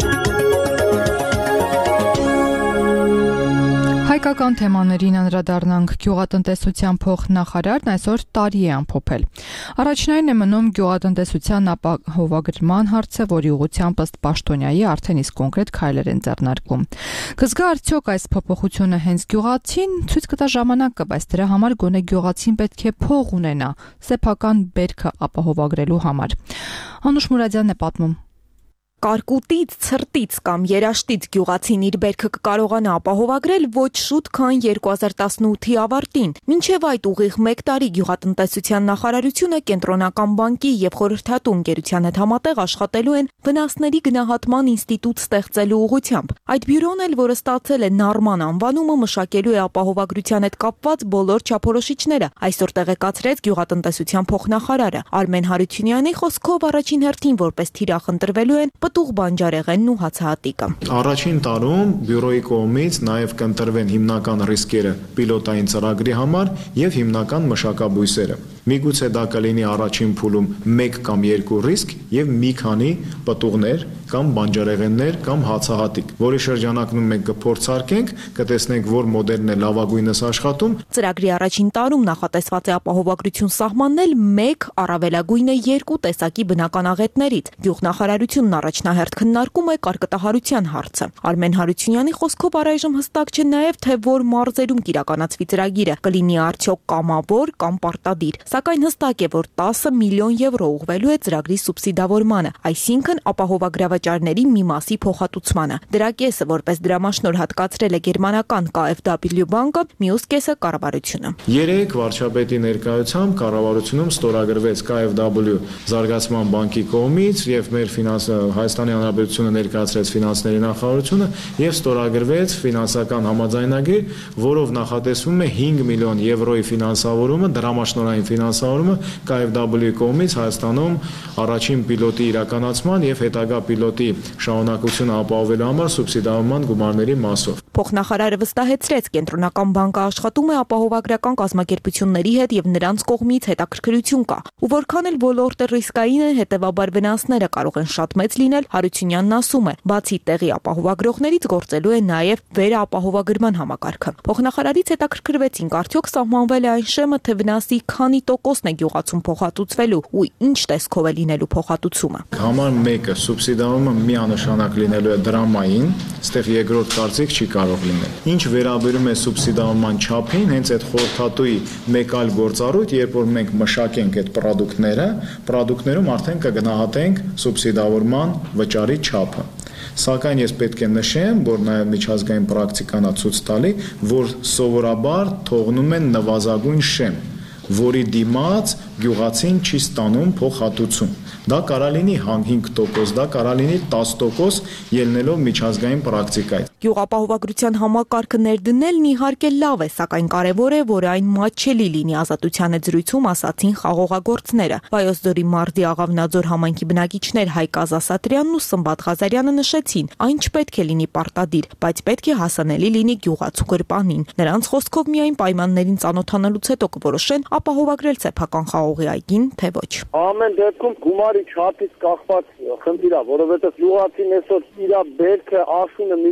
Հայկական թեմաներին անդրադառնանք։ Գյուղատնտեսության փոխնախարարն այսօր տարի է ամփոփել։ Առաջնային է մնում գյուղատնտեսության ապահովագրման հարցը, որի ուղղությամբ ըստ պաշտոնյայի արդեն իսկ կոնկրետ քայլեր են ձեռնարկվում։ Կզգա արդյոք այս փոփոխությունը հենց գյուղացին, ցույց կտա ժամանակը, բայց դրա համար գոնե գյուղացին պետք է փող ունենա սեփական բերքը ապահովագրելու համար։ Անուշ Մուրադյանն է պատմում։ Կարկուտից, ցրտից կամ երաշտից գյուղացին իր բերքը կկարողանա ապահովագրել ոչ շուտ, քան երկու հազար տասնութի ավարտին։ Մինչև այդ ուղիղ մեկ տարի գյուղատնտեսության նախարարությունը Կենտրոնական բանկի եւ խորհրդատու ընկերության հետ համատեղ աշխատելու են վնասների գնահատման ինստիտուտ ստեղծելու ուղղությամբ։ Այդ բյուրոն էլ, որը ստացել է Նարման անվանումը, մշակելու է ապահովագրության հետ կապված բոլոր չափորոշիչները, այսօր տեղեկացրեց գյուղատնտեսության փոխնախարարը Արմեն Հարությունյանի խոսքով առաջին հերթին որպես թիրախ ընտրվելու են պտուղ բանջարեղենն ու հացահատիկը։ Առաջին տարում բյուրոյի կողմից նաև կընտրվեն հիմնական ռիսկերը պիլոտային ծրագրի համար եւ հիմնական մշակաբույսերը։ Միգուցե դա կլինի առաջին փուլում մեկ կամ երկու ռիսկ եւ մի քանի պտուղներ կամ բանջարեղեններ կամ հացահատիկ, որի շրջանակում մենք կփորձարկենք, կտեսնենք, որ մոդելն է լավագույնս աշխատում։ Ծրագրի առաջին տարում նախատեսված է ապահովագրություն սահմանել մեկ, առավելագույնը երկու տեսակի բնականաղետներից։ Գյուղնախարարությունն առաջնահերթ քննարկում է կարկտահարության հարցը։ Արմեն Հարությունյանի խոսքով առայժմ հստակ չէ նաև, թե որ մարզերում կիրականացվի ծրագիրը, կլինի արդյոք կամավոր կամ պարտադիր, սակայն հստակ է, որ տասը միլիոն եվրո ուղղվելու է ծրագրի սուբսիդավորմանը, այսինքն ապահովագրավաճառների մի մասի փոխհատուցմանը։ Դրա կեսը որպես դրամաշնորհ հատկացրել է գերմանական K F W բանկը, մյուս կեսը կառավարությունը։ Երեք վարչապետի ներկայությամբ կառավարությունում ստորագրվեց K F W զարգացման բանկի կողմից եւ մեր ֆինանս Հայաստանի Հանրապետությունը ներկայացրեց ֆինանսների նախարարությունը եւ ստորագրվեց ֆինանսական համաձայնագիր, որով նախատեսվում է հինգ միլիոն եվրոյի ֆինանսավորումը, դրամաշնորհային ֆինանսավորումը K F W-ի կողմից Հայաստանում առաջին պիլոտի իրականացման եւ հետագա պիլոտի շարունակությունը ապահովելու համար սուբսիդավորման գումարների մասով։ Փոխնախարարը վստահեցրեց, Կենտրոնական բանկը աշխատում է ապահովագրական կազմակերպությունների հետ եւ նրանց կողմից հետաքրքրություն կա։ Ու որքան էլ ոլորտը ռիսկային է, հետեւաբար վնասները կարող են շատ մեծ լինել, Հարությունյանն ասում է, բացի տեղի ապահովագրողներից գործելու է նաև վերապահովագրման համակարգը։ Փոխնախարարից հետաքրքրվեցինք, արդյոք սահմանվել է այն շեմը, թե վնասի քանի տոկոսն է գյուղացում փոխհատուցվելու ու ինչ տեսքով է լինելու փոխհատուցումը։ Համար մեկը սուբսիդավորումը միանշանակ լինելու է դրամային, այստեղ երկրորդ կարծիք չի կարող լինել։ Ինչ վերաբերում է սուբսիդավորման չափին, հենց այդ խորհրդատուի մեկ այլ գործառույթ, երբ որ մենք մշակենք այդ պրոդուկտները, պրոդուկտներում արդեն կգնահատենք սուբսիդավորման վճարի չափը։ Սակայն ես պետք է նշեմ, որ նաև միջազգային պրակտիկան է ցույց տալի, որ սովորաբար թողնում են նվազագույն շեմ, որի դիմաց գյուղացին չի ստանում փոխհատուցում։ Դա կարա լինի հինգ տոկոս, դա կարա լինի տասը տոկոս ելնելով միջազգային պրակտիկայից։ Գյուղապահովագրության համակարգը ներդնելն իհարկե լավ է, սակայն կարևոր է, որ այն մատչելի լինի, ազատության հետ զրույցում ասացին խաղողագործները։ Վայոց ձորի մարզի Աղավնաձոր համայնքի բնակիչներ Հայկ Ազասատրյանն ու Սմբատ Ղազարյանը նշեցին, այն չպետք է լինի պարտադիր, բայց պետք է հասանելի լինի գյուղացու գրպանին։ Նրանց խոսքով միայն պայմաններին ծանոթանալուց հետո կորոշեն ապահովագրել սեփական խաղողի այգին, թե ոչ։ Ամեն դեպքում գումարի չափից կախված խնդիր է, որովհետև գյուղացին այսօր իր բերքը աշունը միջև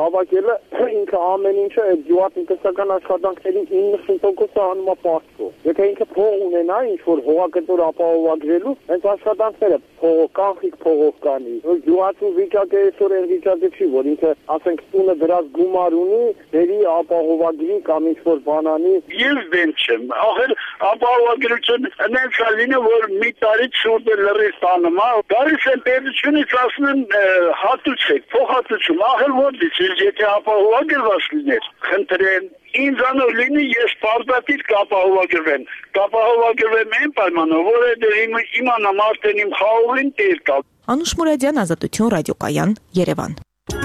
հավաքելը ինքը ամեն ինչը այդ գյուղատնտեսական աշխատանքների իննսուն տոկոսը անում է պարտքով։ Եթե ինքը փող ունենա ինչ-որ հողակտոր ապահովագրելու, հենց աշխատանքները փողով կանխիկ փողով կանի։ Գյուղացու վիճակը այսօր այն վիճակը չի, որ ինքը ասենք տունը դրած գումար ունի, դերի ապահովագրի կամ ինչ-որ բանանի։ Ես դեմ չեմ, ախր ապահովագրություն այնց է լինի, որ մի տարի շուրջ լրի ստանում է։ Գալիս են պետությունից ասում են հատուցեք, փոխհատուցում, ախր ո՞նց է, եթե ապահովագրված լիներ, խնդրեն ինձանով լինի, ես պարտադիր կապահովագրվեմ, կապահովագրվեմ այն պայմանով, որ իմանամ արդեն իմ խաղողին տեր կա։ Անուշ Մուրադյան, Ազատություն, ռադիոկայան, Երևան։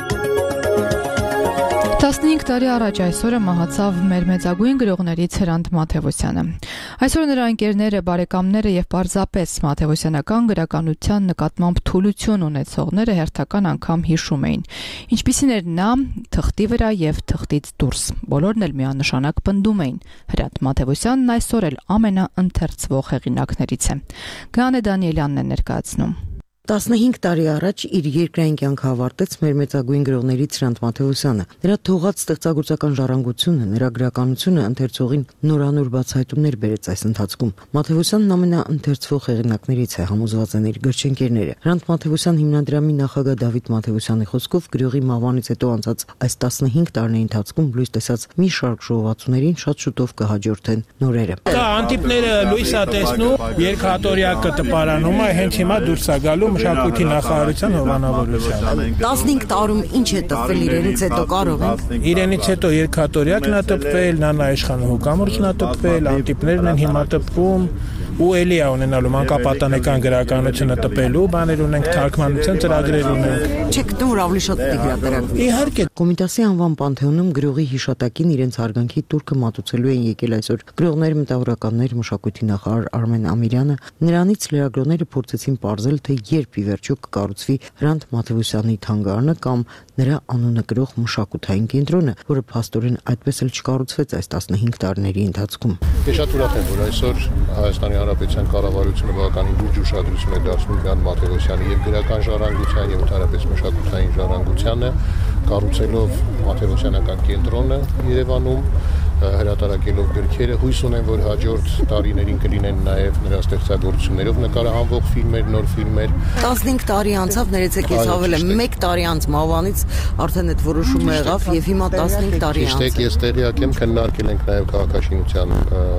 տասնհինգ տարի առաջ այսօրը մահացավ մեր մեծագույն գրողներից Հրանտ Մաթևոսյանը։ Այսօր նրա ընկերները, բարեկամները եւ պարզապես մաթևոսյանական գրականության նկատմամբ թուլություն ունեցողները հերթական անգամ հիշում էին։ Ինչպիսին էր նա թղթի վրա եւ թղթից դուրս։ Բոլորն էլ միանշանակ պնդում էին։ Հրանտ Մաթևոսյանն այսօր էլ ամենաընթերցվող հեղինակներից է։ Գանե Դանիելյանն է ներկայացնում։ տասնհինգ տարի առաջ իր երկրային կյանքը ավարտեց մեր մեծագույն գրողներից Հրանտ Մաթևոսյանը։ Նրա թողած ստեղծագործական ժառանգությունը, նրա գրականությունը ընթերցողին նորանոր բացահայտումներ բերեց այս ընթացքում։ Մաթևոսյանն ամենաընթերցվող հեղինակներից է, համոզված են իր գրչընկերները։ Հրանտ Մաթևոսյան հիմնադրամի նախագահ Դավիթ Մաթևոսյանի խոսքով գրողի մահվանից հետո անցած այս տասնհինգ տարիների ընթացքում լույս տեսած մի շարք ժողովածուներին շատ շուտով կհաջորդեն նորերը։ Դա անտիպները լույս է տեսնում, երկհատորյակը տպարանում է, հենց հիմա դուրս է գալու մշակույթի նախարարության հովանավորությամբ։ տասնհինգ տարում ինչ է տպվել իրենից հետո կարող ենք։ Իրենից հետո երկհատորյակն է տպվել, Նանա Իշխանը հուկամուրջն է տպվել, անտիպներն են հիմա տպվում, ու էլի է ունենալու մանկապատանեկան գրականությունը տպելու, բաներ ունենք, թարգմանության ծրագրեր ունենք։ Չեք դուր ավելի շատ դիգրատերակվի։ Իհարկե։ Կոմիտասի անվան Պանթեոնում գրողի հիշատակին իրենց հարգանքի տուրքը մատուցելու են եկել այսօր գրողներ, մտավորականներ, մշակույթի նախարար Արմեն Ամիրյանը։ Նրանից լրագրողները փորձեցին պարզել, թե երբ ի վերջո կկառուցվի Հրանտ Մաթևոսյանի թանգարանը կամ նրա անունը գրող մշակութային կենտրոնը, որը փաստորեն այդպես էլ չկառուցվեց այս տասնհինգ տարիների ընթացքում։ Ես շատ ուրախ եմ, որ այսօր Հայաստանի Հանրապետության կառավարությունը բավականին լուրջ ուշադրություն է դարձնում Հրանտ Մաթևոսյանի եւ գրական ժառանգության եւ ընդհանրապես մշակութային ժառանգությանը, կառուցելով Մաթևոսյանական կենտրոնը Երևանում, հրատարակելով գրքերը, հույս ունեմ, որ հաջորդ տարիներին կլինեն նաև նրա ստեղծագործություններով նկարահանվող ֆիլմեր, նոր ֆիլմեր։ տասնհինգ տարի անցավ, ներեցեք ես ավել եմ մեկ տարի անց մահվանից արդեն այդ որոշումը եղավ եւ հիմա տասնհինգ տարի անց։ Իսկ ես տեղյակ եմ, քննարկել ենք նաև քաղաքաշինության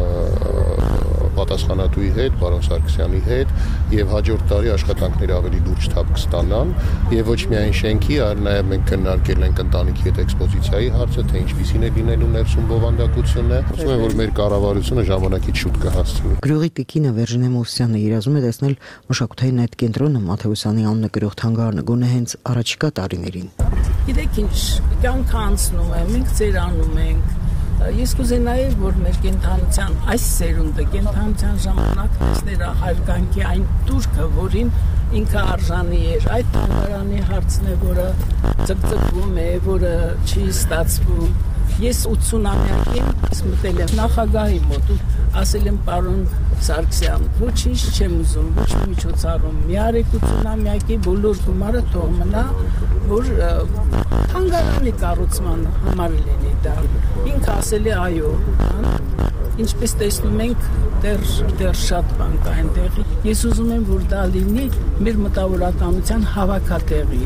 պատասխանատուի հետ, պարոն Սարգսյանի հետ եւ հաջորդ տարի աշխատանքները ավելի լուրջ թափ կստանան եւ ոչ միայն շենքի, այլ նաեւ մենք քննարկել ենք ընտանիքի հետ էքսպոզիցիայի հարցը, թե ինչպիսին է լինելու ներսում բովանդակությունը։ Ասում եմ, որ մեր կառավարությունը ժամանակից շուտ կհասցնի։ Գրողի տիկինը Վերժինե Մովսյանը երազում է տեսնել մշակութային այդ կենտրոնը Մաթևոսյանի անունը գրող թանգարանը գոնե հենց առաջիկա տարիներին։ Գիտեք ինչ, կյանքը անցնում է, մենք ծերանում ենք։ Ես կուզենայի, որ մեր կենթանության այս սերունդը, կենթանության ժամանակները հարգանքի այն տուրքը, որին ինքը արժանի էր, այդ թանգարանի հարցն է, որը ծկծկվում է, որը չի ստացվում։ Ես ութսունամյակին մտել եմ նախագահի մոտ ու ասել եմ պարոն Սարգսյան, ոչինչ չեմ ուզում, ոչ միջոցառում, մի արեք ութսունամյակի բոլոր գումարը թող մնա, որ թանգարանի կառուցման համար լինի դա։ Ինքը ասել է այո, ինչպես տեսնում ենք, դեռ դեռ շատ բան կա այնտեղ։ Ես ուզում եմ, որ դա լինի մեր մտավորականության հավաքատեղի։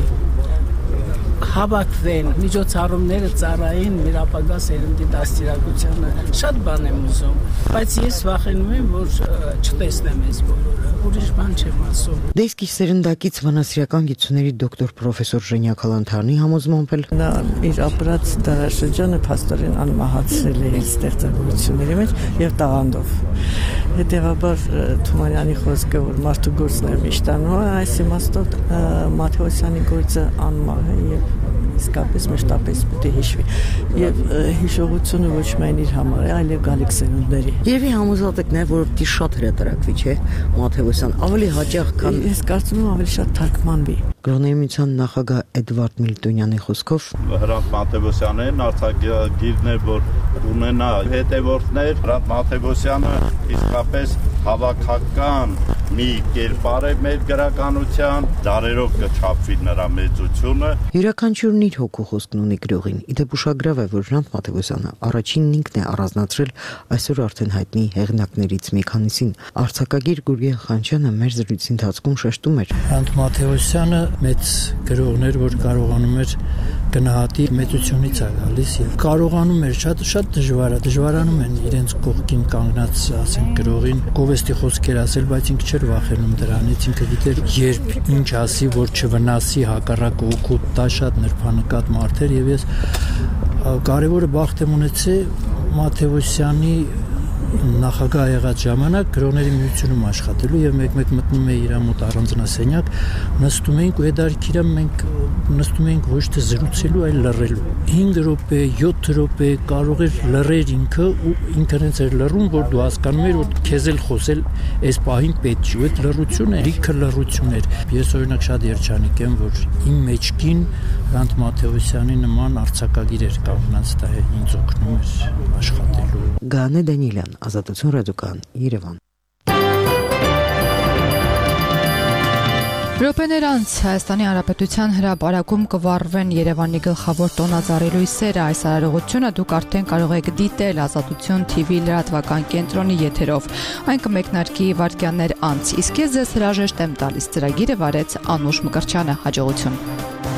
Հավաքվեն, միջոցառումները ծառայեն մեր ապագա սերնդի դաստիարակությանը։ Շատ բան եմ ուզում, բայց ես վախենում եմ, որ չտեսնեմ այս բոլորը, ուրիշ բան չեմ ասում։ Դեսկի սերնդակից վանասիրական գիտությունների դոկտոր պրոֆեսոր Ժենյա Քալանթարյանի համոզմամբ էլ նա իր ապրած դարաշրջանը փաստորեն անմահացրել է իր ստեղծագործությունների մեջ եւ տաղանդով։ Հետևաբար Թումանյանի խոսքը, որ մարդու գործն է միշտ անում, այս իմաստով Մաթևոսյանի գործը անմահ է եւ իսկապես մշտապես պետք է հիշվի եւ հիշողությունը ոչ միայն իր համար է, այլև գալիք սերունդների։ Երևի համոզված եք նաեւ, որ դի շատ հրատարակվի, չէ՞, Մաթևոսյան, ավելի հաճախ քան ես կարծում եմ ավելի շատ թարգմանվի։ Գրողների միության նախագահ Էդվարդ Միլտոնյանի խոսքով Հրանտ Մաթևոսյանն արձակագիրն է, որ ունենա հետևորդներ, Հրանտ Մաթևոսյանը իսկապես հավաքական մի կերպար է մեր գրականության, դարերով կչափվի նրա մեծությունը։ Յուրաքանչյուրն իր հոգու խոսքն ունի գրողին։ Իդեպ ուշագրավ է, որ Հրանտ Մաթևոսյանը առաջինն ինքն է առանձնացրել այսօր արդեն հայտնի հեղինակներից մի քանիսին։ Արձակագիր Գուրգեն Խանչյանը մեր զրույցի ընթացքում շեշտում էր. Հրանտ Մաթևոսյանը մեծ գրողներ, որ կարողանում էր գնահատի մեծությունից է գալիս եւ կարողանում էր շատ շատ դժվար է, դժվարանում են իրենց կողքին կանգնած, ասենք, գրողին գովեստի խոսքեր ասել, բայց ինքը չէր վախենում դրանից, ինքը գիտեր երբ ինչ ասի, որ չվնասի հակառակը օգուտ տա շատ նրբանկատ մարդ էր եւ ես կարևորը բախտ եմ ունեցել Մաթևոսյանի նախագահ եղած ժամանակ գրողների միությունում աշխատելու եւ մեկ-մեկ մտնում էի իր մոտ առանձնասենյակ, նստում էինք ու հետարքիրա մենք նստում էինք ոչ թե զրուցելու, այլ լռելու։ հինգ րոպե, յոթ րոպե կարող էր լռեր ինքը ու ինքն ինձ էր լռում, որ դու հասկանում ես, որ քեզ էլ խոսել այս պահին պետք չի։ Այդ լռությունը լիքը լռություն էր։ Ես օրինակ շատ երջանիկ եմ, որ իմ մեջքին Հրանտ Մաթևոսյանի նման արձակագիր էր կանգնած, դա ինձ օգնում էր աշխատելու։ Գանե Դանիելյան, Ազատություն ռադիոկայան, Երևան։ Րոպեներ անց Հայաստանի Հանրապետության հրապարակում կվառվեն Երևանի գլխավոր տոնածառի լույսերը։ Այս արարողությունը դուք արդեն կարող եք դիտել Ազատություն Թի Վի լրատվական կենտրոնի եթերով։ Այն կմեկնարկի վայրկյաններ անց։ Իսկ ես ձեզ հրաժեշտ եմ տալիս։ Ծրագիրը վարեց Անուշ Մկրտչյանը։ Հաջողություն։